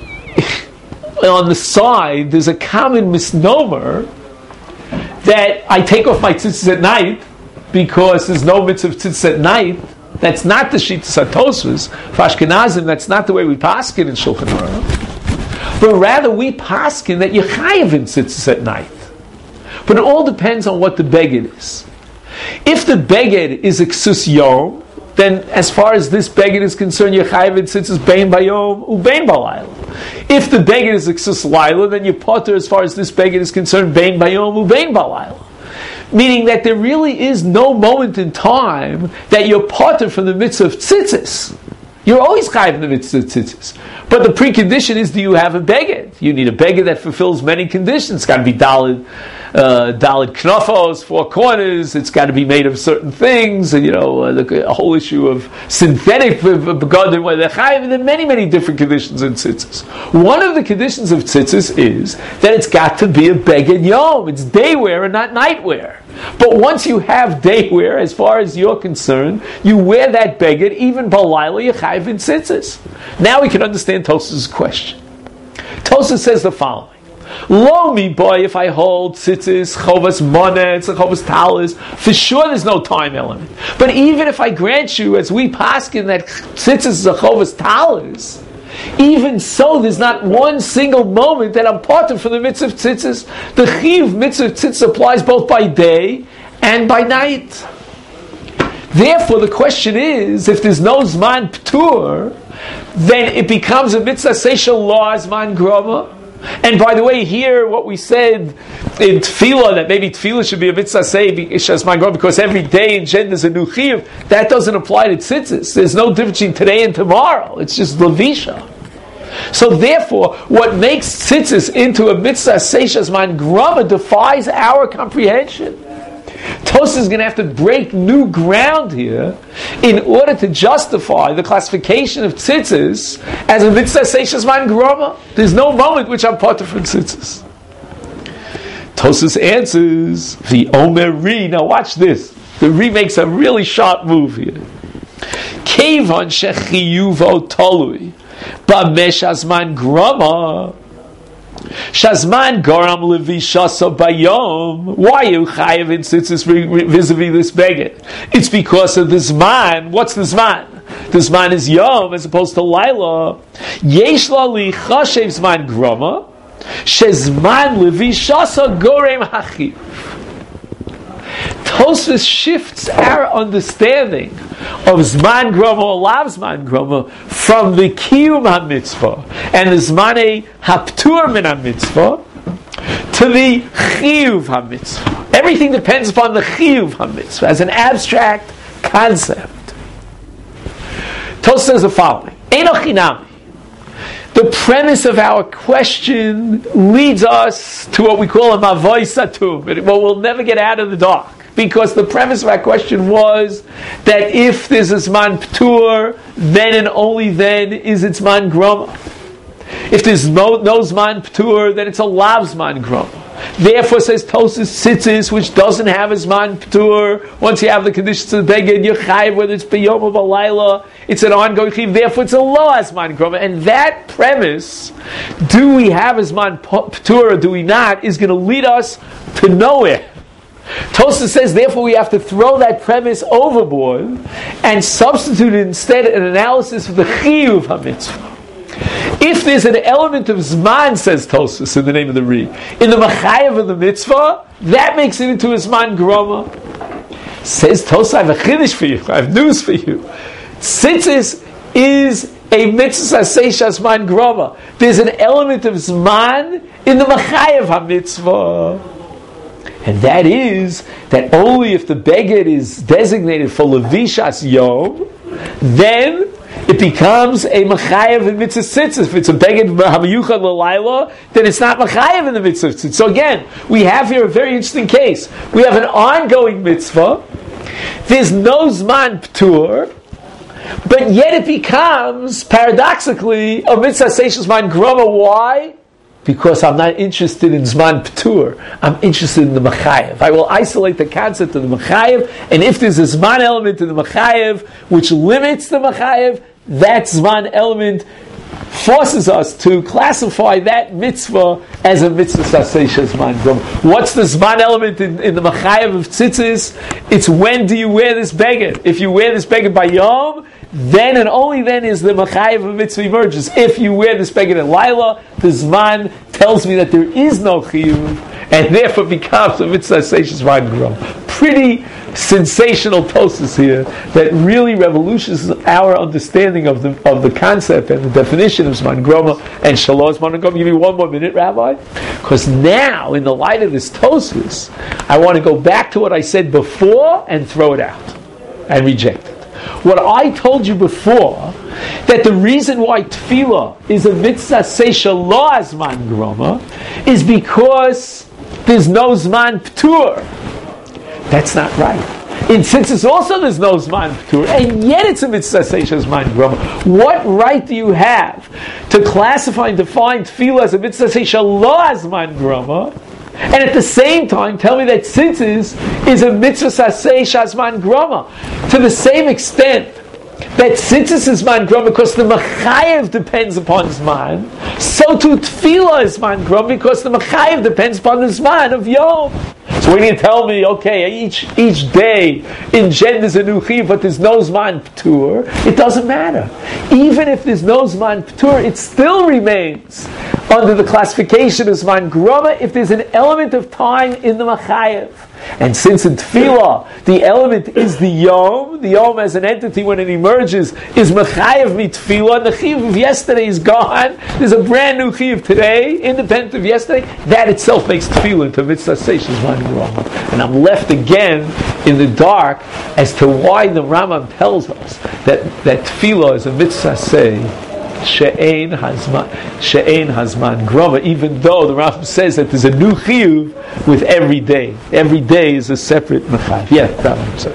on the side, there's a common misnomer that I take off my tzitzis at night because there's no mitzvah of tzitzis at night. That's not the shittas Tosfos. For Ashkenazim, that's not the way we paskin in Shulchan Aruch. But rather, we paskin that you're chayiv in tzitzis at night. But it all depends on what the beged is. If the beged is a ksus yom, then as far as this beged is concerned, you're chayiv in tzitzis bein bayom ubein balayla. If the beged is a ksus laila, then you potter as far as this beged is concerned, bein bayom ubein balayla. Meaning that there really is no moment in time that you're potter from the mitzvah of tzitzis. You're always chayiv in the mitzvah of tzitzis. But the precondition is, do you have a beged? You need a beged that fulfills many conditions. It's got to be daled knafos, four corners. It's got to be made of certain things. And, the whole issue of synthetic begadim, where they're chayiv, and there are many, many different conditions in tzitzis. One of the conditions of tzitzis is that it's got to be a beged yom. It's day wear and not night wear. But once you have day wear, as far as you're concerned, you wear that beged, even balayla, you're chayiv in tzitzis. Now we can understand Tosfos' question. Tosfos says the following. Lo mi boy, if I hold tzitzis, chovas monetz, and chovas talis, for sure there's no time element. But even if I grant you, as we paskin, that tzitzis is a chovas talis, even so, there's not one single moment that I'm parted from the mitzvah of tzitzis. The chiv mitzvah of tzitzis applies both by day and by night. Therefore, the question is, if there's no zman ptur, then it becomes a mitzvah seishal law zman groma. And by the way, here what we said in tefillah, that maybe tefillah should be a mitzvah zman groma because every day in Jen there's a new chiv, that doesn't apply to tzitzis. There's no difference between today and tomorrow. It's just levisha. So therefore, what makes tzitzis into a mitzvah seishas man grama defies our comprehension. Tosfos is going to have to break new ground here in order to justify the classification of tzitzis as a mitzvah seishas man grama. There's no moment which I'm potter from tzitzis. Tosfos answers the Omer Ri. Now watch this. The Ri makes a really sharp move here. Kevan shechiyuvo tolui. B'mesh azman grama shazman garam levishasa bayom. Why are you chayiv in tzitzis vis-a-vis this beged? It's because of the zman. What's the zman? The zman is yom as opposed to laila. Yesh la li chashev zman grama shezman levishasa gorem hachiv. Tosfos shifts our understanding of Zman Groma or Lav Zman Groma from the Kiyum HaMitzvah and the Zmane Haptur Min HaMitzvah to the Chiyuv HaMitzvah. Everything depends upon the Chiyuv HaMitzvah as an abstract concept. Tosfos says the following: Eino Chinami. The premise of our question leads us to what we call a Mavoi Satum, what we'll never get out of the dark. Because the premise of our question was that if there's a Zman Ptur, then and only then is it Zman Groma. If there's no Zman Ptur, then it's a Lav Zman Groma. Therefore, says Tosfos, Tzitzis, which doesn't have a Zman Ptur, once you have the conditions of the Beged, you're chayiv, whether it's B'yom or B'layla, it's an ongoing chiv, therefore it's a Lo Zman Groma. And that premise, do we have a Zman Ptur or do we not, is going to lead us to nowhere. Tosfos says, therefore, we have to throw that premise overboard and substitute instead an analysis of the Chiyuv HaMitzvah. If there's an element of Zman, says Tosfos in the name of the Ri, in the Machayev of the Mitzvah, that makes it into a Zman Groma. Says Tosfos, I have a chiddush for you, I have news for you. Tzitzis is a Mitzvah Sasei Zman Groma. There's an element of Zman in the Machayev HaMitzvah. And that is that only if the beged is designated for Levishas Yom, then it becomes a Machayev in Mitzvah Tzitzis. If it's a beged Hamayuchad L'Layla, then it's not Machayev in the Mitzvah Tzitzis. So again, we have here a very interesting case. We have an ongoing mitzvah. There's no Zman Ptur, but yet it becomes, paradoxically, a Mitzvah Seish Zman Groma. Why? Because I'm not interested in Zman Ptur. I'm interested in the Machayev. I will isolate the concept of the Machayev, and if there's a Zman element in the Machayev which limits the Machayev, that Zman element forces us to classify that mitzvah as a mitzvah sasei Zman Groma. What's the Zman element in the Machayev of Tzitzis? It's when do you wear this beged? If you wear this beged by Yom, then and only then is the Machayev of mitzvah emerges. If you wear this beged at Laila, the Zman tells me that there is no chiyuv, and therefore becomes a mitzvah sasei Zman Groma. Pretty sensational Tosfos here that really revolutions our understanding of the concept and the definition of Zman Groma and Shalosh Zman Groma. Give me one more minute, Rabbi, because now, in the light of this Tosfos, I want to go back to what I said before and throw it out and reject it. What I told you before, that the reason why Tefillah is a mitzvah seisha lo Zman Groma is because there's no Zman Ptur. That's not right. In Tzitzis also there's no Zman Ptur, and yet it's a mitzvah seisha Zman Groma. What right do you have to classify and define Tefillah as a mitzvah seisha lo Zman Groma, and at the same time tell me that Tzitzis is a mitzvah sasei shazman groma? To the same extent that Tzitzis is Zman Groma because the Machayev depends upon Zman, so too Tefillah is Zman Groma because the Machayev depends upon the Zman of Yom. So when you tell me, okay, each day engenders a new chiv, but there's no Zman Ptur, it doesn't matter. Even if there's no Zman Ptur, it still remains under the classification of Zman Groma if there's an element of time in the Machayev. And since in Tefillah, the element is the Yom as an entity when it emerges is Machayev mi Tefillah, and the Chiv of yesterday is gone, there's a brand new Chiv today, independent of yesterday, that itself makes Tefillah into Mitzvah Seish Zman Groma. And I'm left again in the dark as to why the Rambam tells us that Tefillah is a Mitzvah Seish She'ein Hazman Groma, even though the Rambam says that there's a new chiyuv with every day. Every day is a separate mechayev. Yeah, Rambam, sorry.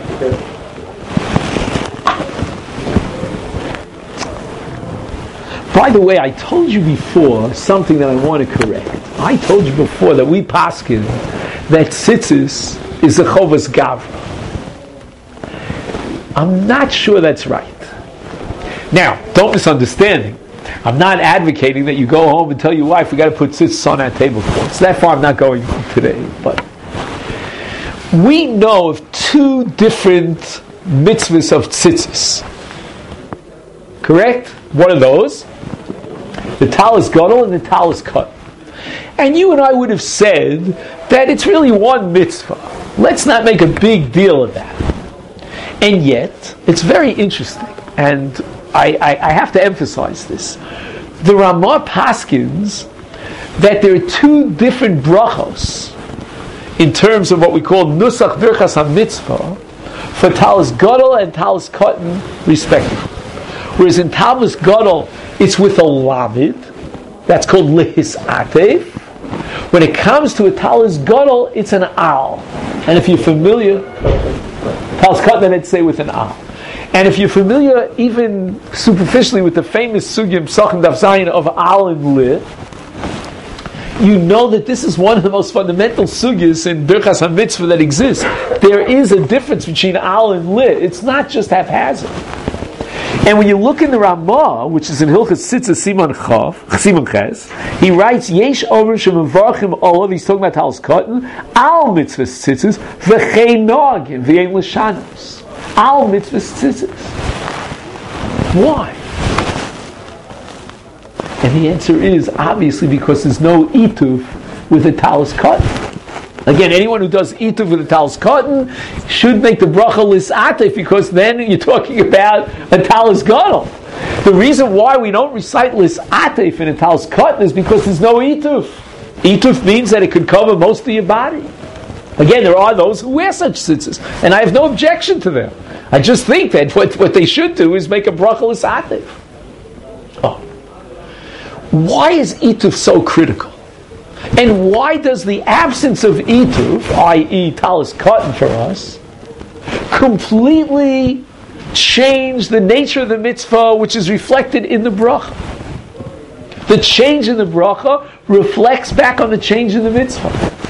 By the way, I told you before something that I want to correct. I told you before that we paskin that tzitzis is a chovas gavra. I'm not sure that's right. Now, don't misunderstand me. I'm not advocating that you go home and tell your wife we got to put tzitzis on our tablecloth. So that far I'm not going today. But we know of two different mitzvahs of tzitzis. Correct? What are those? The talis gadol and the talis cut. And you and I would have said that it's really one mitzvah. Let's not make a big deal of that. And yet, it's very interesting, and I have to emphasize this. The Ramah paskins that there are two different brachos in terms of what we call Nusach Birchas HaMitzvah for Talis Gadol and Talis Katan, respectively. Whereas in Talis Gadol, it's with a Lamed, that's called Lihis Atev. When it comes to a Talis Gadol, it's an Al. And if you're familiar, Talis Katan, I'd say with an Al. And if you're familiar, even superficially, with the famous Sugya Psachim Daf Zayin of Al and Lih, you know that this is one of the most fundamental sugyas in Birchas HaMitzvah that exists. There is a difference between Al and Lih. It's not just haphazard. And when you look in the Ramah, which is in Hilchas Tzitzis Simon Ches, he writes, Yesh Omer Shemavarchim Olav, he's talking about Talis Katan, Al Mitzvahs Tzitzis, V'chei Nogin, V'yein L'shanos. Al Mitzvahs Tzitzis. Why? And the answer is, obviously, because there's no Ituv with a Talis Katan. Again, anyone who does Ituv with a Talis Katan should make the bracha Lis'atef, because then you're talking about a Talis Gadol. The reason why we don't recite Lis'atef in a Talis Katan is because there's no Ituv. Ituv means that it could cover most of your body. Again, there are those who wear such tzitzis, and I have no objection to them. I just think that what they should do is make a bracha Lis'atef. Why is Ituv so critical? And why does the absence of Ituv, i.e. Talis Katan for us, completely change the nature of the mitzvah which is reflected in the bracha? The change in the bracha reflects back on the change in the mitzvah.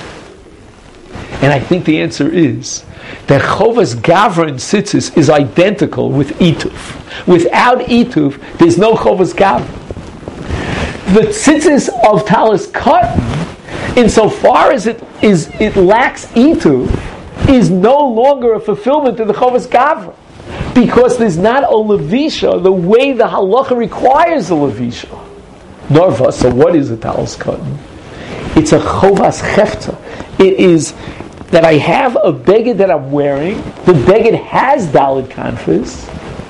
And I think the answer is that Chovas Gavra in Tzitzis is identical with Ituv. Without Ituv, there's no Chovas Gavra. The tzitzis of Talis Katan, insofar as it lacks Ituv, is no longer a fulfillment of the Chovas Gavra, because there's not a levisha the way the halacha requires a levisha. Norva. So what is a Talis Katan? It's a Chovas Hefta. It is that I have a beged that I'm wearing. The beged has Daled Kanfis.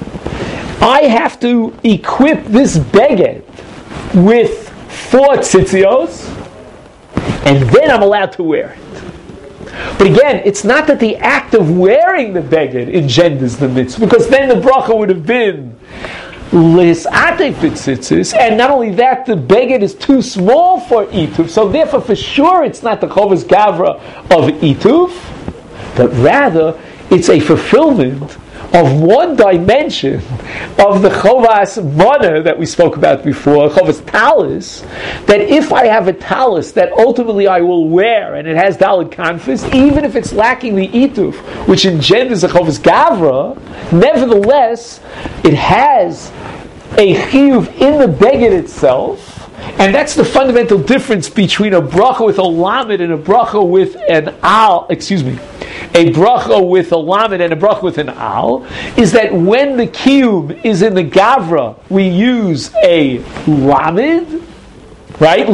I have to equip this beged with 4 tzitzios, and then I'm allowed to wear it. But again, it's not that the act of wearing the beged engenders the mitzvah, because then the bracha would have been Lis'atef b'tzitzis, and not only that, the beged is too small for Ituv, so therefore for sure it's not the Chovas Gavra of Ituv, but rather it's a fulfillment of one dimension of the Chovas Mana that we spoke about before, Chovas Talis, that if I have a Talis that ultimately I will wear and it has Daled Kanfis, even if it's lacking the Ituv, which engenders a Chovas Gavra, nevertheless, it has a Chiyuv in the beged itself. And that's the fundamental difference between a bracha with a lamed and a bracha with an al, a bracha with a lamed and a bracha with an al, is that when the kiyum is in the gavra, we use a lamed, right?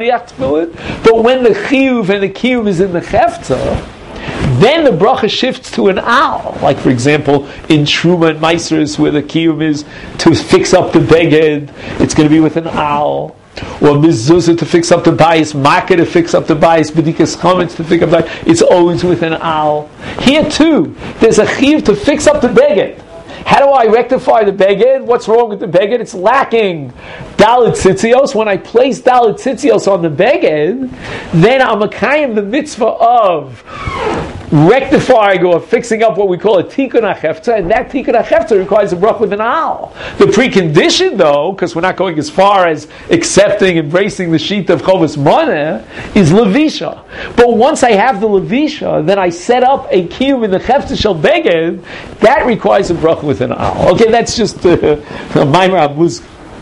But when the chiyuv and the kiyum is in the chefta, then the bracha shifts to an al. Like, for example, in Truma and Meisers, where the kiyum is to fix up the beged, it's going to be with an al. Or mezuzah to fix up the bayis, makkah to fix up the bayis, bedikas chametz to fix up the bayis, it's always with an al. Here too, there's a chiv to fix up the beged. How do I rectify the beged? What's wrong with the beged? It's lacking Daled Tzitzios. When I place Daled Tzitzios on the beged, then I'm makayim the mitzvah of rectifying or fixing up what we call a tikkun hachefta, and that tikkun hachefta requires a bracha with an al. The precondition, though, because we're not going as far as accepting, embracing the sheet of Chovas Mana, is levisha. But once I have the levisha, then I set up a kiyum in the chefta shel beged, that requires a bracha with an al. Okay, that's just Maimer Abuz.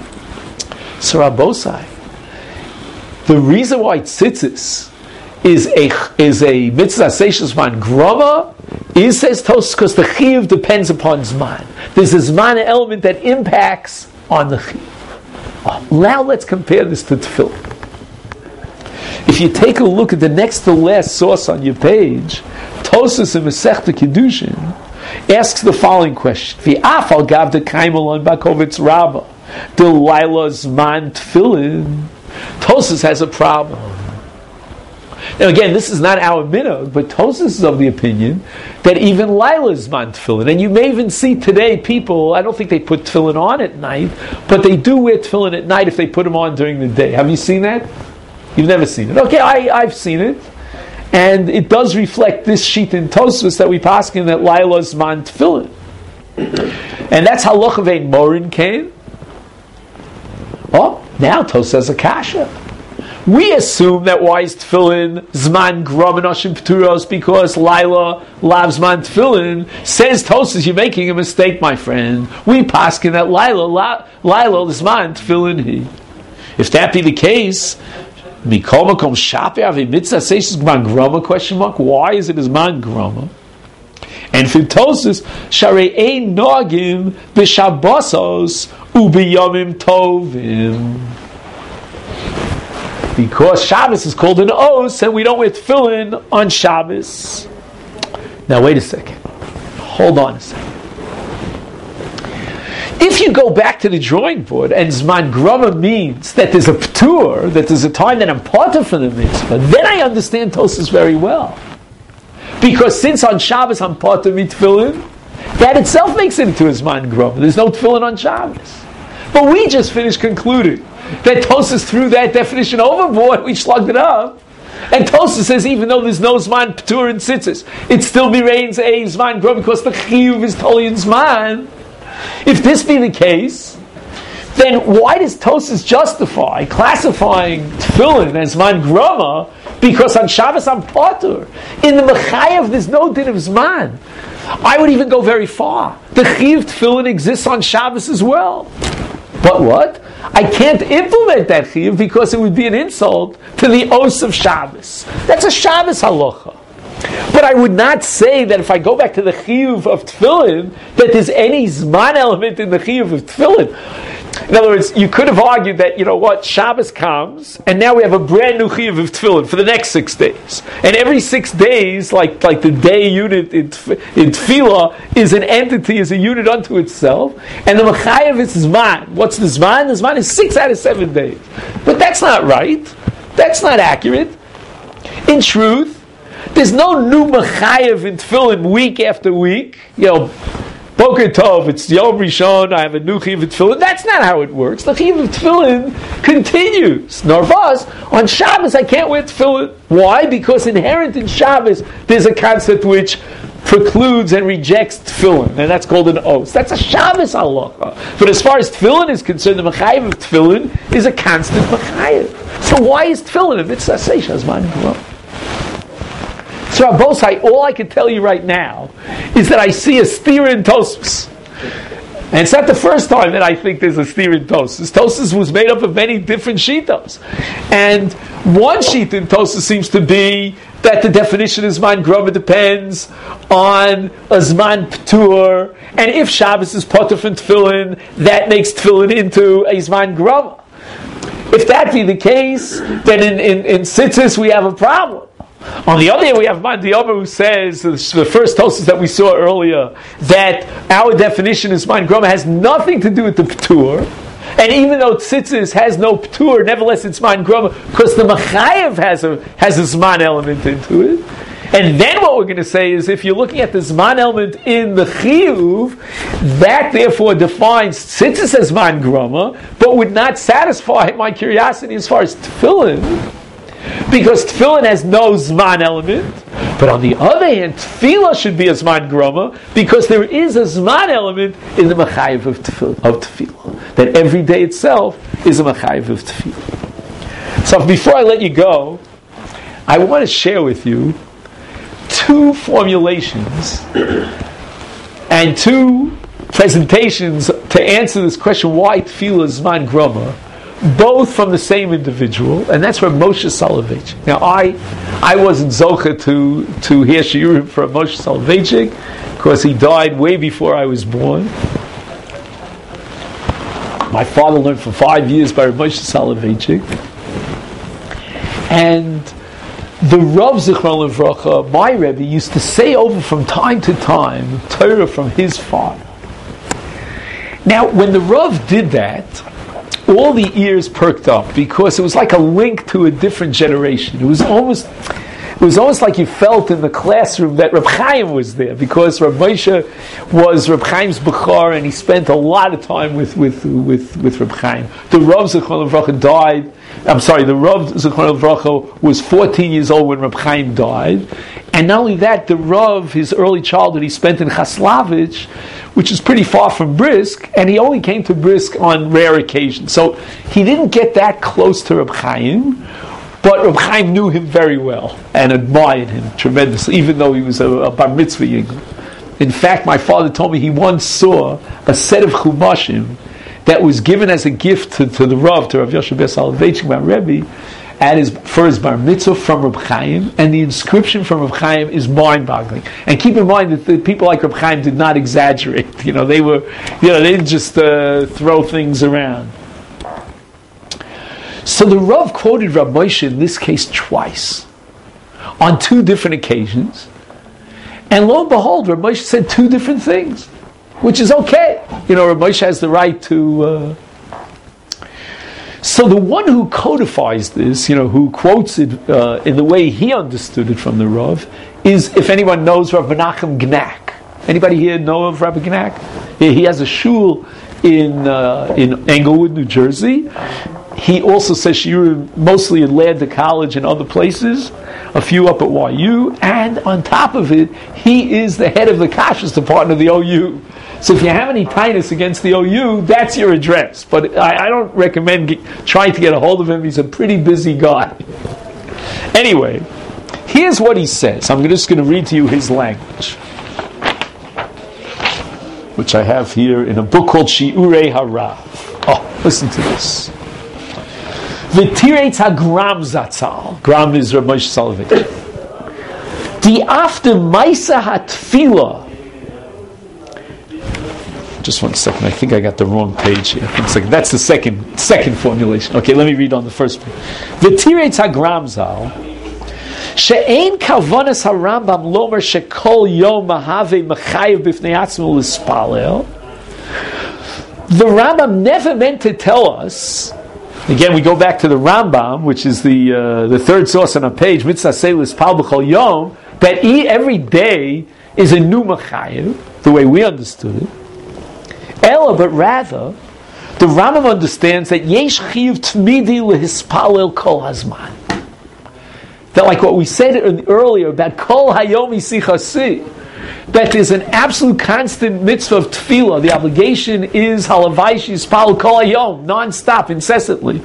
So Rabosai, the reason why tzitzis is a mitzvah seishas man grama is, says Tos, because the chiyuv depends upon zman. There's a zman element that impacts on the chiyuv. Now let's compare this to tefillin. If you take a look at the next to last source on your page, Tosas in Masechta Kiddushin, asks the following question: V'af al gav de kaimelon bakovitz rabba de laila zman tefillin. Tosas has a problem. Now again, this is not our minhag, but Tosas is of the opinion that even Laila is man tefillin. And you may even see today people, I don't think they put tefillin on at night, but they do wear tefillin at night if they put them on during the day. Have you seen that? You've never seen it. Okay, I've seen it. And it does reflect this sheet in Tosas that we paskin that Laila is man tefillin. And that's how Lochavein Morin came. Oh, now Tosas has a kasha. We assume that why is tefillin zman grom and oshim p'turos because Laila loves zman tefillin. Says Tosas, you're making a mistake, my friend. We paskin that Laila zman tefillin he. If that be the case, mikol makom shape avi mitzvah says zman groma question mark. Why is it zman groma? And for Tosas, sharei ein nogim b'shabbosos ubiyomim tovim. Because Shabbos is called an os, and we don't wear tefillin on Shabbos. Now wait a second. Hold on a second. If you go back to the drawing board, and Zman Groma means that there's a p'tur, that there's a time that I'm part of for the mitzvah, then I understand Tosas very well. Because since on Shabbos I'm part of tefillin, that itself makes it into a Zman Groma. There's no tefillin on Shabbos. But we just finished concluding that Tosas threw that definition overboard, we slugged it up. And Tosas says even though there's no Zman P'tur in Tzitzis, it still remains a Zman Groma because the Chiyuv is totally in Zman. If this be the case, then why does Tosas justify classifying Tefillin as Zman Groma because on Shabbos I'm Patur? In the Mechayev there's no din of Zman. I would even go very far. The Chiyuv Tefillin exists on Shabbos as well. But what? I can't implement that chiyuv because it would be an insult to the os of Shabbos. That's a Shabbos halacha. But I would not say that if I go back to the chiyuv of tefillin, that there's any zman element in the chiyuv of tefillin. In other words, you could have argued that, Shabbos comes, and now we have a brand new chiyuv of tefillin for the next 6 days. And every 6 days, like the day unit in tefillah, is an entity, is a unit unto itself. And the mechayev is zman. What's the zman? The zman is 6 out of 7 days. But that's not right. That's not accurate. In truth, there's no new mechayev in tefillin week after week. Boker Tov, it's Yom Rishon, I have a new Chiyuv of Tefillin. That's not how it works. The Chiyuv of Tefillin continues. Narvaz, on Shabbos I can't wear Tefillin. Why? Because inherent in Shabbos there's a concept which precludes and rejects Tefillin, and that's called an os. That's a Shabbos halacha. But as far as Tefillin is concerned, the Mechayev of Tefillin is a constant Mechayev. So why is Tefillin a mitzvah seisha zman groma? So Rabbosai, all I can tell you right now is that I see a steer in Tosfos. And it's not the first time that I think there's a steer in Tosfos. Tosfos was made up of many different shitos. And one sheet in Tosfos seems to be that the definition of Zman Groma depends on a Zman P'tur. And if Shabbos is Potter from Tefillin, that makes Tefillin into a Zman Groma. If that be the case, then in Tzitzis we have a problem. On the other hand, we have Mandiyama who says, the first Tosas that we saw earlier, that our definition is Zman Groma has nothing to do with the P'tur. And even though Tzitzis has no P'tur, nevertheless it's Zman Groma, because the Mechayev has a Zman element into it. And then what we're going to say is, if you're looking at the Zman element in the Chiyuv, that therefore defines Tzitzis as Zman Groma, but would not satisfy my curiosity as far as Tefillin, because Tefillin has no Zman element. But on the other hand, Tefillah should be a Zman Groma, because there is a Zman element in the Mechayev of Tefillah. That every day itself is a Mechayev of Tefillah. So before I let you go, I want to share with you 2 formulations and 2 presentations to answer this question, why Tefillah is Zman Groma, both from the same individual, and that's from Moshe Soloveitchik. Now, I wasn't zocha to hear shiurim from Moshe Soloveitchik because he died way before I was born. My father learned for 5 years by Moshe Soloveitchik, and the Rav Zichron Livracha, my Rebbe, used to say over from time to time Torah from his father. Now, when the Rav did that, all the ears perked up because it was like a link to a different generation. It was almost like you felt in the classroom that Reb Chaim was there, because Reb Moshe was Reb Chaim's Bechor, and he spent a lot of time with Reb Chaim. The Rav Zichron Livracha died. The Rav Zichron Livracha was 14 years old when Reb Chaim died, and not only that, the Rav, his early childhood, he spent in Chaslavich, which is pretty far from Brisk, and he only came to Brisk on rare occasions. So he didn't get that close to Reb Chaim. But Reb Chaim knew him very well and admired him tremendously, even though he was a bar mitzvah yingel. In fact, my father told me he once saw a set of chumashim that was given as a gift to the Rav, to Rav Yoshe Ber Soloveitchik Bar Rebbe, for his bar mitzvah from Reb Chaim, and the inscription from Reb Chaim is mind-boggling. And keep in mind that the people like Reb Chaim did not exaggerate. They didn't just throw things around. So the Rav quoted Rav Moshe in this case twice, on two different occasions, and lo and behold, Rav Moshe said two different things, which is okay. Rav Moshe has the right to. So the one who codifies this, who quotes it in the way he understood it from the Rav, is, if anyone knows, Rav Menachem Gnak. Anybody here know of Rabbi Gnak? He has a shul in Englewood, New Jersey. He also says shiurim mostly at Lander College and other places, a few up at YU, and on top of it, he is the head of the kashrus department of the OU. So if you have any tightness against the OU, that's your address. But I don't recommend trying to get a hold of him. He's a pretty busy guy. Anyway, here's what he says. I'm just going to read to you his language, which I have here in a book called Shiurei Harav. Oh, listen to this. V'tiretz hagram zatzal. Gram is Rav Moshe Soloveitchik. The after Maisa hatfila. Just 1 second. I think I got the wrong page here. 1 second. That's the second formulation. Okay, let me read on the first one. V'tiretz hagram zal. She'ein kavanas harambam lomer shekol yom mahave mechayev b'fnei atzmo l'spalel. The Rambam never meant to tell us. Again, we go back to the Rambam, which is the third source on a page, Mitzvah Seilis Pal B'chol Yom, that every day is a new Machayev, the way we understood it. Ella, but rather, the Rambam understands that Yesh Chiyuv Tmidi Lehispalel Kol Hazman. That, like what we said earlier about Kol Hayomi Sichasi, that there's an absolute constant mitzvah of tefillah. The obligation is halavai shispal kol hayom, non-stop, incessantly.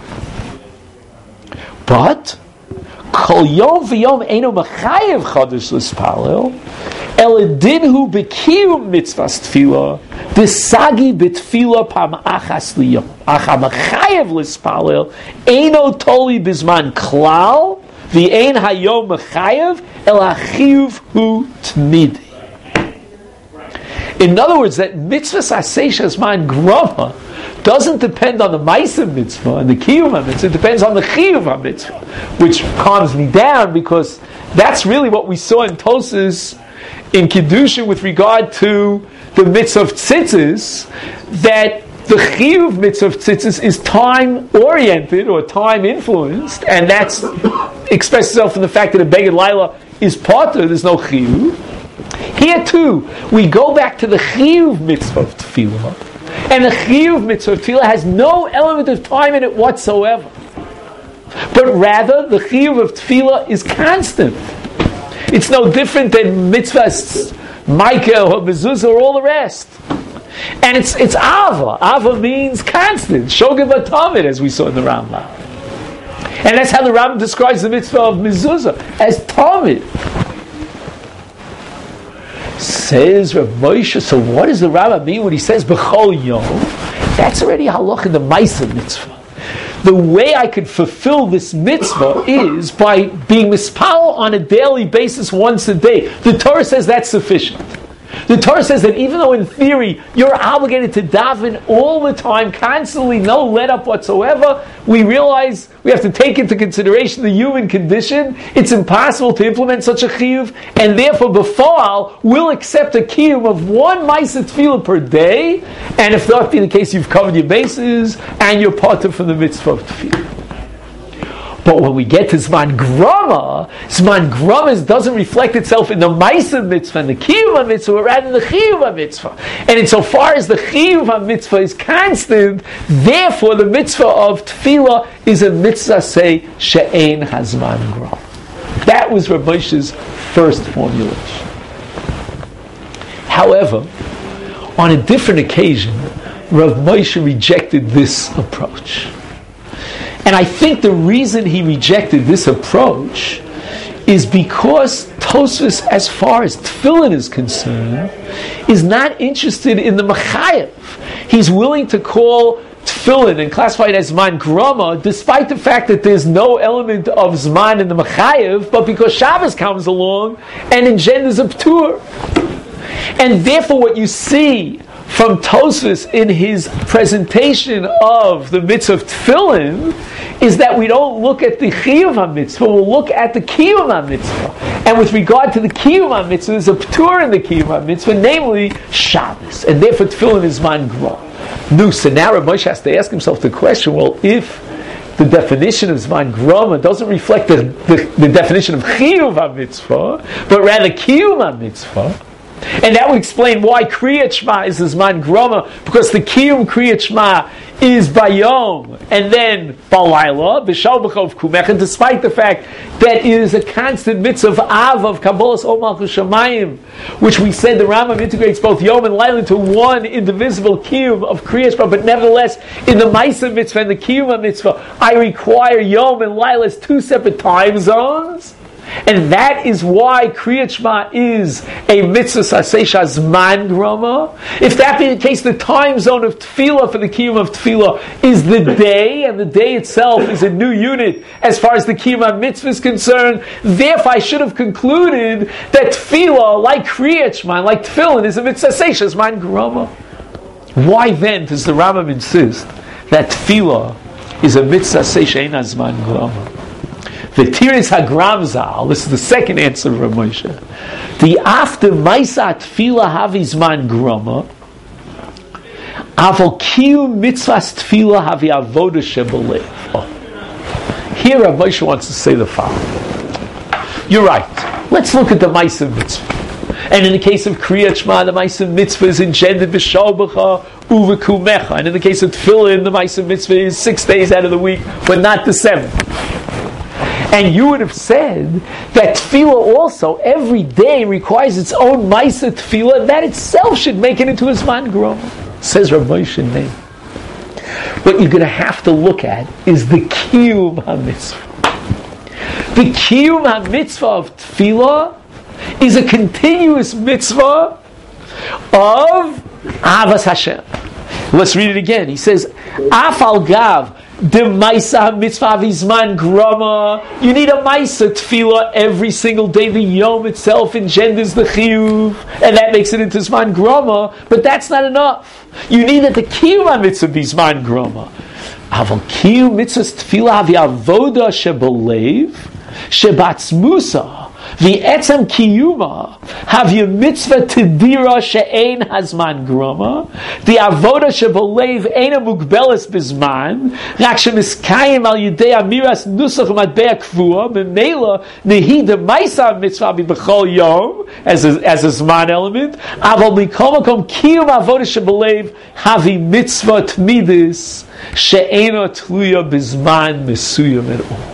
But kol yom v'yom eino machayev chadash l'spalel, eladinhu b'kiyum mitzvahs tefillah, b'sagi b'tefillah pam achas liyom. Acha machayev l'spalel eino toli bizman klal v'ein hayom machayev el achiyuv hu tmidi. In other words, that mitzvah sasei man grama doesn't depend on the ma'aser mitzvah and the kiyum mitzvah. It depends on the chiyuv mitzvah, which calms me down, because that's really what we saw in Tosas in Kiddushin with regard to the mitzvah of tzitzis, that the chiyuv mitzvah of tzitzis is time oriented or time influenced, and that's expresses itself in the fact that a beged laila is pater. There's no chiyuv. Here too, we go back to the chiyuv mitzvah of tefillah, and the chiyuv mitzvah of tefillah has no element of time in it whatsoever. But rather, the chiyuv of tefillah is constant. It's no different than mitzvahs, Micah or mezuzah or all the rest. And it's ava. Ava means constant. Shogeg v'tamid, as we saw in the Rambam. And that's how the Rambam describes the mitzvah of mezuzah, as tamid. Says Rav Moshe, so what does the Rambam mean when he says b'chol yom? That's already halach in the ma'aser mitzvah. The way I could fulfill this mitzvah is by being mispal on a daily basis once a day. The Torah says that's sufficient. The Torah says that even though in theory you're obligated to daven all the time, constantly, no let up whatsoever, we realize we have to take into consideration the human condition. It's impossible to implement such a chiyuv, and therefore before we'll accept a chiyuv of one ma'aseh tefillah per day, and if that be the case, you've covered your bases and you're parted from the mitzvah of tefillah. But when we get to Zman Grama doesn't reflect itself in the Ma'aseh mitzvah and the Kiyuv mitzvah, but rather in the Chiyuv mitzvah. And insofar as the Chiyuv mitzvah is constant, therefore the mitzvah of Tefillah is a mitzvah, say, She'ein HaZman Grama. That was Rav Moshe's first formulation. However, on a different occasion, Rav Moshe rejected this approach. And I think the reason he rejected this approach is because Tosfos, as far as tefillin is concerned, is not interested in the mechayev. He's willing to call tefillin and classify it as Zman Grama, despite the fact that there's no element of Zman in the mechayev, but because Shabbos comes along and engenders a ptur. And therefore what you see from Tosfos in his presentation of the mitzvah of tefillin is that we don't look at the chiyuv ha-mitzvah, we'll look at the kiyum ha-mitzvah. And with regard to the kiyum ha-mitzvah, there's a ptur in the kiyum ha-mitzvah, namely Shabbos. And therefore tefillin is Zman Grama. So now Rav Moshe has to ask himself the question, well, if the definition of Zman Grama doesn't reflect the definition of chiyuv ha-mitzvah, but rather kiyum ha-mitzvah, and that would explain why Kriyat Shema is Zman Grama, because the Kiyum Kriyat Shema is Bayom, and then Balayla, B'Shal B'Chov Kumech, despite the fact that it is a constant mitzvah of Av, of Kabbalas Ol Malchus Shamayim, which we said the Rambam integrates both Yom and Laila into one indivisible Kiyum of Kriyat Shema, but nevertheless, in the Maisa mitzvah and the Kiyum mitzvah, I require Yom and Laila as two separate time zones. And that is why Kriyat Shema is a mitzvah sasesha Zman Grama. If that be the case, the time zone of Tefillah for the Kiyum of Tefillah is the day, and the day itself is a new unit as far as the Kiyum mitzvah is concerned. Therefore, I should have concluded that Tefillah, like Kriyat Shema, like Tefillin, is a mitzvah sasesha Zman Grama. Why then does the Rambam insist that Tefillah is a mitzvah sasesha Zman Grama? The Tiris HaGramzal, this is the second answer of Rav Moshe. The after Maisa Tefillah Havi Zman Grama, Avol Kiyum Mitzvahs Tefillah Havi Avoda Shebelev. Here Rav Moshe wants to say the following. You're right. Let's look at the Maisa Mitzvah. And in the case of Kriyat Shema, the Maisa Mitzvah is engendered b'Shalbacha uvekumecha. And in the case of Tefillah, the Maisa Mitzvah is 6 days out of the week, but not the 7th. And you would have said that tefillah also every day requires its own ma'aseh tefillah, and that itself should make it into a Zman Grama. Says Rav Moshe Nein. What you're going to have to look at is the kiyum ha-mitzvah. The kiyum ha-mitzvah of tefillah is a continuous mitzvah of Avas Hashem. Let's read it again. He says, Afal Gav, the Maisa Mitzvah Vizman Grama. You need a Maisa Tefillah every single day. The Yom itself engenders the Chiyuv, and that makes it into Zman Grama. But that's not enough. You need that the Kiyum Mitzvah Vizman Grama. Aval Kiyum Mitzvah Tefillah V'Avoda Shebelev Shebatzmusa. The etzem kiyuma have your mitzvah tedira she'ein hazman grama. The avoda shebelev eina mugbeles bizman. Rak shemiskayim al yidei amiras nusach matbei kvua. Memela nehi the maisa mitzvah b'chol yom as a zman element. Aval mikol makom kiyum avoda shebelev havi mitzvah tmidis she'eina tluya bizman mesuyam at all.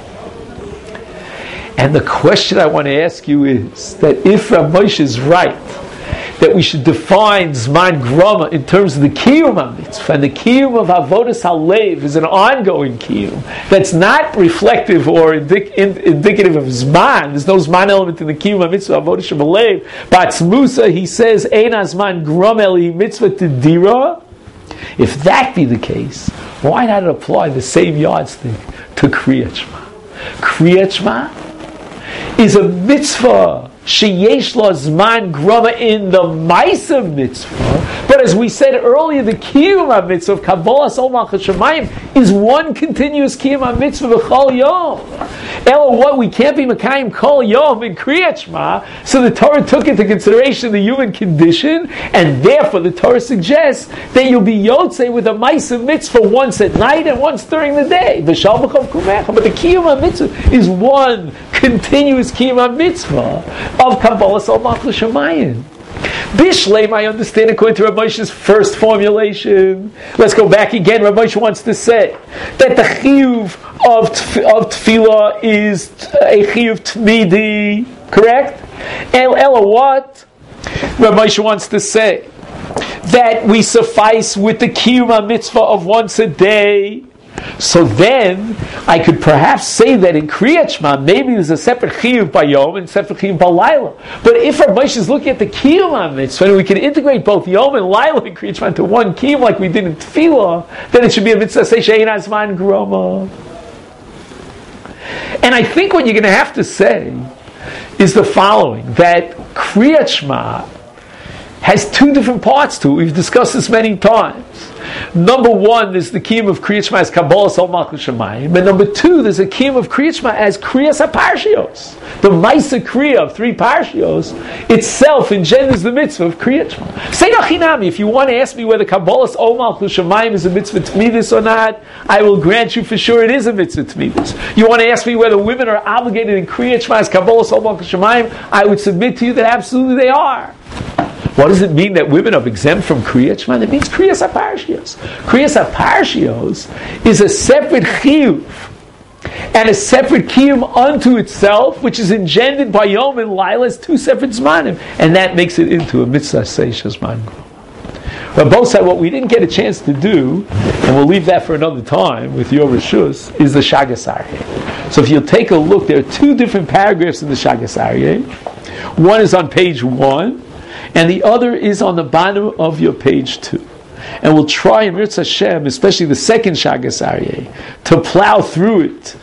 And the question I want to ask you is that if Rav Moshe is right, that we should define Zman Grama in terms of the Kiyum HaMitzvah, and the Kiyum of Avodas HaLev is an ongoing Kiyum that's not reflective or indicative of Zman. There's no Zman element in the Kiyum HaMitzvah, Avodas HaLev. But Musa, he says, Ein Zman Grama Eli Mitzvah Tedira. If that be the case, why not apply the same yardstick to Kriyat Shema? Kriyat Shema is a mitzvah sheyesh lo zman grama in the Maisa mitzvah, but as we said earlier, the Kiyum mitzvah of Kabbalas Ol Malchus Shemayim is one continuous Kiyum mitzvah b'chol yom. Ela, what we can't be Mekayim Kol Yom in Kriyat Shema, so the Torah took into consideration the human condition, and therefore the Torah suggests that you'll be Yotzei with a Maisa mitzvah once at night and once during the day. V'shal b'chol kumecha. But the Kiyum mitzvah is one continuous Kiyum mitzvah of Kabbalas Ol Malchus Shemayim. Bishleim, I understand according to Rav Moshe's first formulation. Let's go back again. Rav Moshe wants to say that the chiyuv of tefillah is a chiyuv tmidi, correct? Ella what? Rav Moshe wants to say that we suffice with the kiyum mitzvah of once a day. So then, I could perhaps say that in Kriyat Shema, maybe there's a separate chiyuv by Yom and separate chiyuv by Laila. But if Rav Moshe is looking at the kiyum mitzvah, and we can integrate both Yom and Laila in Kriyat Shema into one kiyum like we did in Tefillah, then it should be a mitzvah say she'ein azman groma. And I think what you're going to have to say is the following: that Kriyat Shema has two different parts to it. We've discussed this many times. Number one, there's the kiyum of Kriyat Shema as Kabbalas Ol Malchus Shemayim, and number two, there's a kiyum of Kriyat Shema as Kriyas HaParshios. The Maisa Kriya of 3 Parshios itself engenders the mitzvah of Kriyat Shema. Say Achinami, if you want to ask me whether Kabbalas Ol Malchus Shemayim is a mitzvah Tmidus or not, I will grant you for sure it is a mitzvah Tmidus. You want to ask me whether women are obligated in Kriyat Shema as Kabbalas Ol Malchus Shemayim, I would submit to you that absolutely they are. What does it mean that women are exempt from Kriyat Shema? It means Kriyas HaParshios. Kriyas HaParshios is a separate chiyuv and a separate kiyum unto itself, which is engendered by Yom and Laila as 2 separate zmanim, and that makes it into a mitzvah seisha zman. But both said what we didn't get a chance to do, and we'll leave that for another time with your reshus, is the Shagas Aryeh. So if you'll take a look, there are 2 different paragraphs in the Shagas Aryeh. One is on page 1, and the other is on the bottom of your page 2. And we'll try in Mirz Hashem, especially the second Shagas Aryeh, to plow through it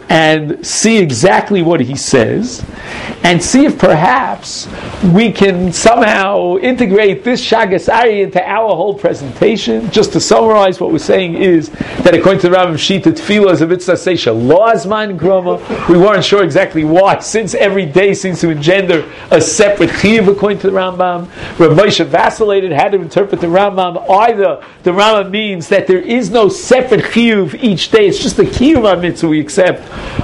and see exactly what he says, and see if perhaps we can somehow integrate this Shagas Aryeh into our whole presentation. Just to summarize, what we're saying is that according to the Rambam Shita, Tefillah is a mitzvah seisha lo azman groma. We weren't sure exactly why, since every day seems to engender a separate chiyuv according to the Rambam. Rav Moshe vacillated how to interpret the Rambam. Either the Rambam means that there is no separate chiyuv each day, it's just the kiyuv mitzvah we accept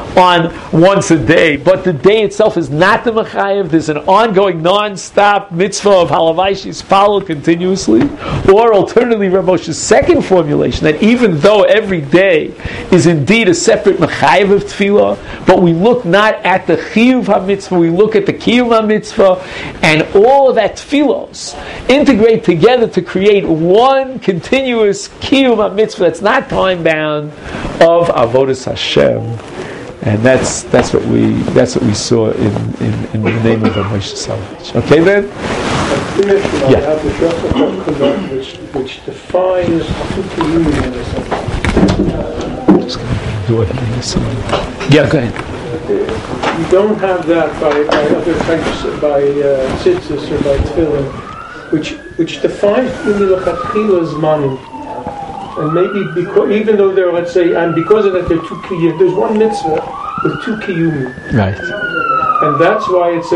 on once a day, but the day itself is not the mechayev. There's an ongoing, non-stop mitzvah of halavayshis followed continuously. Or alternatively, Rav Moshe's second formulation, that even though every day is indeed a separate mechayev of tefillah, but we look not at the chiyuv ha-mitzvah, we look at the kiyuv ha-mitzvah, and all of that tefillos integrate together to create one continuous kiyuv ha-mitzvah that's not time-bound of avodas Hashem. And that's what we saw in the name of Rav Moshe Salvage. Okay then? Yeah. I have the Shulchan which defines tukiyum or something. Just gonna do it. Yeah, go ahead. You don't have that by other types, by tzitzis or by tefillin, which defines when you look at tefillah zmanim. And maybe because, even though they're, let's say, and because of that they're 2 kiyum, there's one mitzvah with 2 kiyum. Right. And that's why it's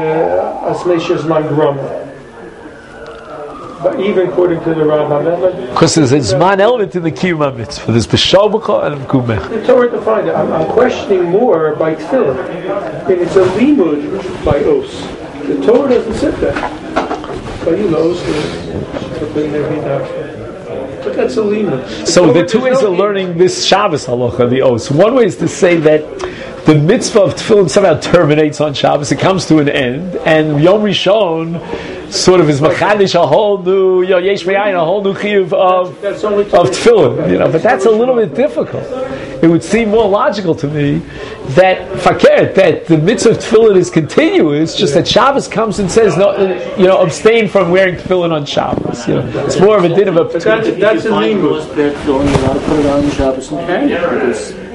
a Smeisha Zman Grama. But even according to the Rambam, because there's a Zman element in the kiyum mitzvah. There's b'shal b'cha and b'kumech. It's hard to find it. I'm questioning more by tefillah. I mean, it's a limud by os. The Torah doesn't sit there. By you os, but that's a limud. So the 2 ways of learning this Shabbos halacha, the os. One way is to say that the mitzvah of tefillin somehow terminates on Shabbos. It comes to an end, and Yom Rishon sort of is machadish a whole new yesh me'ayin, a whole new chiyuv of tefillin. But that's a little bit difficult. It would seem more logical to me that fakert, that the mitzvah of tefillin is continuous, just that Shabbos comes and says no, abstain from wearing tefillin on Shabbos. It's more of a din of a. That's a limud. You're allowed to put it on Shabbos and carry it, because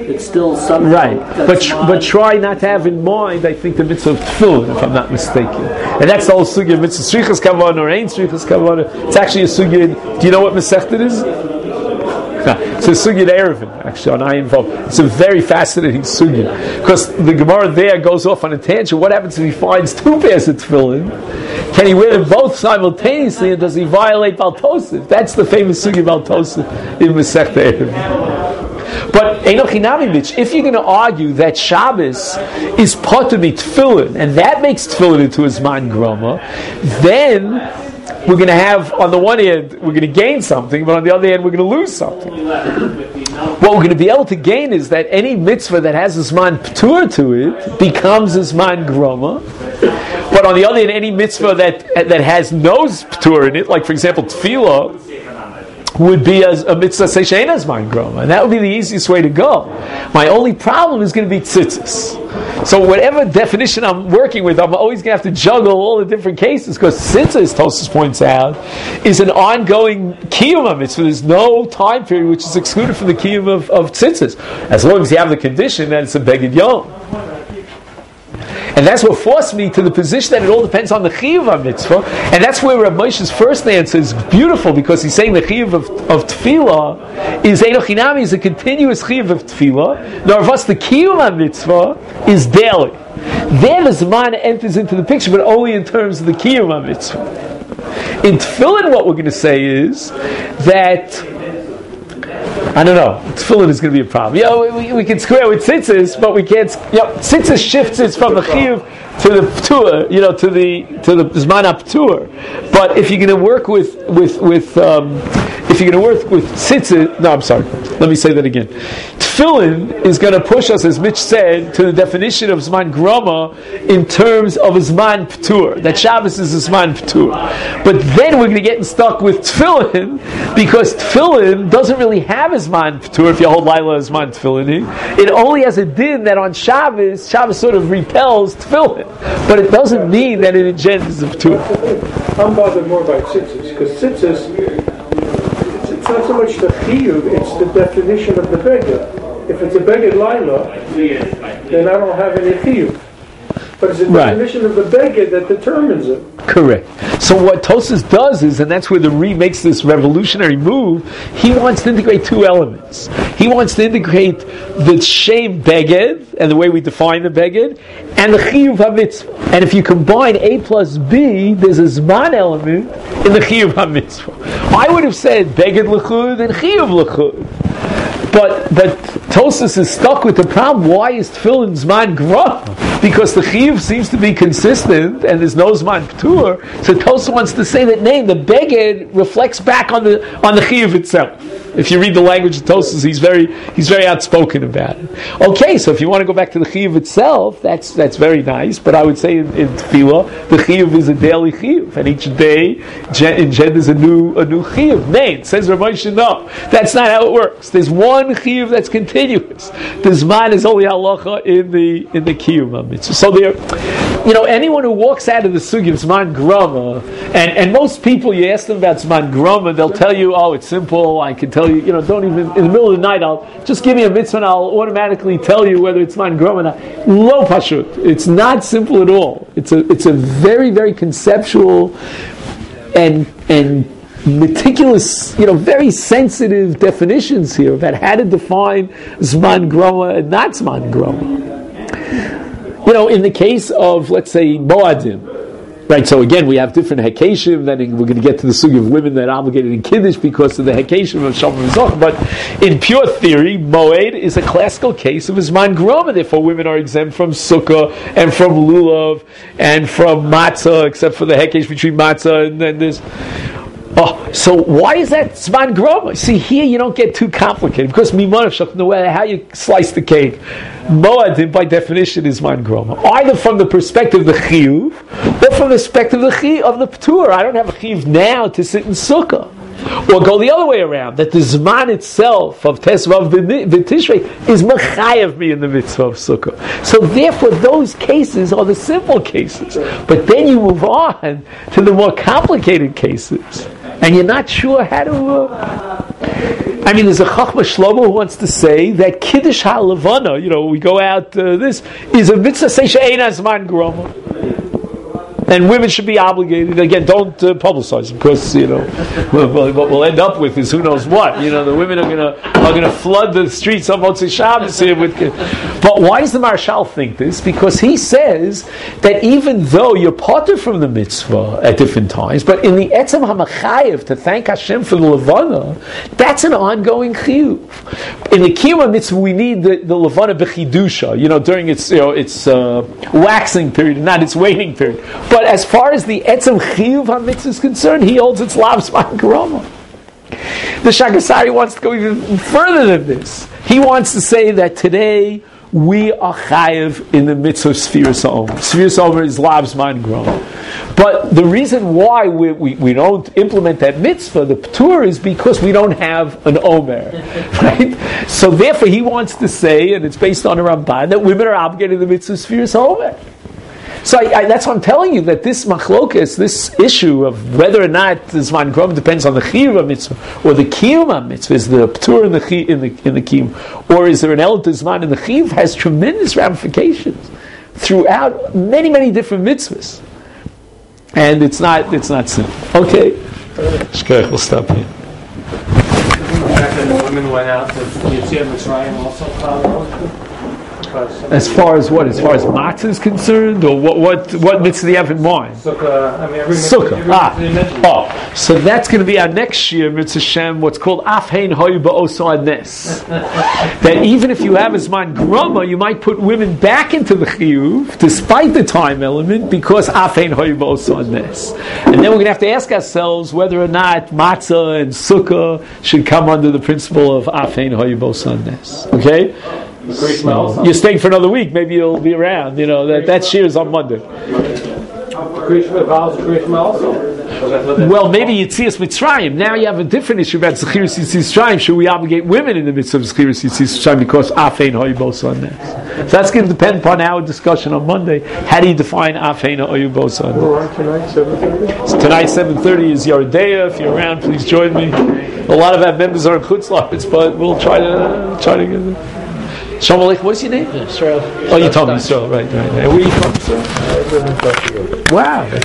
it's still something. Right, that's but try not to have in mind, I think, the mitzvah of tefillin, if I'm not mistaken. And that's the whole sugya of mitzvah strichas kavanah or ain't strichas kavanah. It's actually a sugya. Do you know what Masechta it is? It's a sugya Erevin, actually, on Ayin Vav. It's a very fascinating sugya. Because the Gemara there goes off on a tangent. What happens if he finds two pairs of tefillin? Can he wear them both simultaneously, and does he violate Baal Tosef? That's the famous sugya Baal Tosef in Masechta Erevin. But Einochinami Mitch, if you're going to argue that Shabbos is part of the tefillin, and that makes tefillin into his man groma, then we're going to have, on the one hand, we're going to gain something, but on the other hand, we're going to lose something. What we're going to be able to gain is that any mitzvah that has Zman P'tur to it becomes Zman Groma. But on the other hand, any mitzvah that has no P'tur in it, like for example, Tefillah, would be a mitzvah seishein Zman Groma. And that would be the easiest way to go. My only problem is going to be tzitzis. So whatever definition I'm working with, I'm always going to have to juggle all the different cases, because tzitzis, Tosfos points out, is an ongoing kiyum mitzvah. There's no time period which is excluded from the kiyum of tzitzis, as long as you have the condition that it's a beged yom. And that's what forced me to the position that it all depends on the chiyuv mitzvah, and that's where Rav Moshe's first answer is beautiful, because he's saying the chiyuv of tefillah is Einochinami, is a continuous chiyuv of tefillah. Narvas, the chiyuv mitzvah is daily. There the Zman enters into the picture, but only in terms of the chiyuv mitzvah. In tefillin, what we're going to say is that, I don't know, tefillin is going to be a problem. We can square with tzitzis, but we can't. Tzitzis shifts it from the chiyuv to the p'tur, to the zman p'tur. But if you're going to work with tzitzis, no, I'm sorry. Let me say that again. Tefillin is going to push us, as Mitch said, to the definition of Zman Groma in terms of a Zman P'tur. That Shabbos is a Zman P'tur. But then we're going to get stuck with Tefillin, because Tefillin doesn't really have a Zman P'tur if you hold Laila as Zman Tefillin. It only has a din that on Shabbos sort of repels Tefillin. But it doesn't mean that it engenders a P'tur. I'm bothered more by tzitzis, because tzitzis, it's not so much the chiyuv, it's the definition of the beged. If it's a beged laila, then I don't have any chiyuv. But it's the definition of the beged that determines it. Correct. So what Tosfos does is, and that's where the Ri makes this revolutionary move, he wants to integrate two elements. He wants to integrate the shem beged, and the way we define the beged, and the chiyuv hamitzvah. And if you combine A plus B, there's a zman element in the chiyuv hamitzvah. I would have said beged l'chud and chiyuv l'chud. But Tosfos is stuck with the problem. Why is tefillin zman groma? Because the chiyuv seems to be consistent, and there's no zman p'tur. So Tosfos wants to say that the beged reflects back on the chiyuv itself. If you read the language of Tosfos, he's very outspoken about it. Okay, so if you want to go back to the chiyuv itself, that's very nice. But I would say in tefillah, the chiyuv is a daily chiyuv, and each day engenders a new chiyuv. Nay, it says Rav Moshe, no, that's not how it works. There's one chiyuv that's continuous. The zman is only halacha in the chiyuv mitzvah. So there, anyone who walks out of the sugi of zman groma, and most people, you ask them about zman groma, they'll tell you, oh, it's simple. I can tell you, don't even in the middle of the night. I'll just give me a mitzvah, and I'll automatically tell you whether it's zman groma or not. Lo pashut. It's not simple at all. It's a very, very conceptual and meticulous, very sensitive definitions here about how to define zman groma and not zman groma. In the case of, let's say, moadim, right? So again, we have different hekeshim. Then we're going to get to the sugi of women that are obligated in kiddush because of the hekeshim of shalom and zoch. But in pure theory, moed is a classical case of zman groma. Therefore, women are exempt from sukkah and from lulav and from matzah, except for the hekesh between matzah and then there's. Oh, so why is that zman groma? See, here you don't get too complicated, because mimanav, no matter how you slice the cake, moadim by definition is zman groma. Either from the perspective of the chiyuv, or from the perspective of the chiyuv of the p'tur. I don't have a chiyuv now to sit in sukkah. Or go the other way around, that the zman itself of Tesvav v'Tishrei is mechayev me in the mitzvah of sukkah. So therefore, those cases are the simple cases. But then you move on to the more complicated cases, and you're not sure how to. I mean, there's a Chachma Shlomo who wants to say that Kiddush HaLevana, we go out, this, is a mitzvah seisha ein azman groma. And women should be obligated. Again, don't publicize, because what we'll end up with is who knows what. The women are going to flood the streets of Motzei Shabbos here with. But why does the Marshal think this? Because he says that even though you're parted from the mitzvah at different times, but in the Etzem HaMachayev to thank Hashem for the Levana, that's an ongoing chiyuv. In the Kiyuma mitzvah, we need the Levana b'chidusha, during its waxing period, and not its waning period. But as far as the Etzem Chiyuv HaMitzvah is concerned, he holds its Lav Zman Groma. The Shagasari wants to go even further than this. He wants to say that today we are chayev in the mitzvah of Sfiras HaOmer. Sfiras HaOmer is Lav Zman Groma. But the reason why we don't implement that mitzvah, the Ptur, is because we don't have an Omer. Right? So therefore he wants to say, and it's based on a Ramban, that women are obligated to the mitzvah of Sfiras HaOmer. So that's why I'm telling you that this machlokas, this issue of whether or not the Zman Grom depends on the Chiyuv mitzvah or the Kiyum mitzvah, is the Ptur in the Kiyum, or is there an El Zman in the Chiyuv, has tremendous ramifications throughout many, many different mitzvahs. And it's not simple. Okay. We'll stop here. The women went out to Yetziat Mitzrayim also. As far as what? As far as matzah is concerned, or what mitzvah do you have in mind? Sukkah. I mean, every Sukkah. So that's going to be our next year, Mitzvah Shem, what's called Afhein Hoyu Ba'osa Nes. That even if you have a Zman Groma, you might put women back into the Chiyuv, despite the time element, because Afhein Hoyu Ba'osa Nes. And then we're going to have to ask ourselves whether or not matzah and Sukkah should come under the principle of Afhein Hoyu Ba'osa Nes. Okay? So you're staying for another week. Maybe you'll be around. That shir is on Monday. Well, maybe Yetzias Mitzrayim. Now you have a different issue about Zechiras Yetzias Mitzrayim. Should we obligate women in the midst of Zechiras Yetzias Mitzrayim because Afein Hoyu Ba'osa Nes? So that's going to depend upon our discussion on Monday. How do you define Afein Hoyu Ba'osa Nes? We're on tonight, 7:30. So tonight, 7:30 is Yordeya. If you're around, please join me. A lot of our members are in Chutz La'aretz, but we'll try to get them. Shalom Aleichem, what's your name? Israel. Oh, you told me Israel, right. Where are you from, Israel? I live in Portugal. Wow.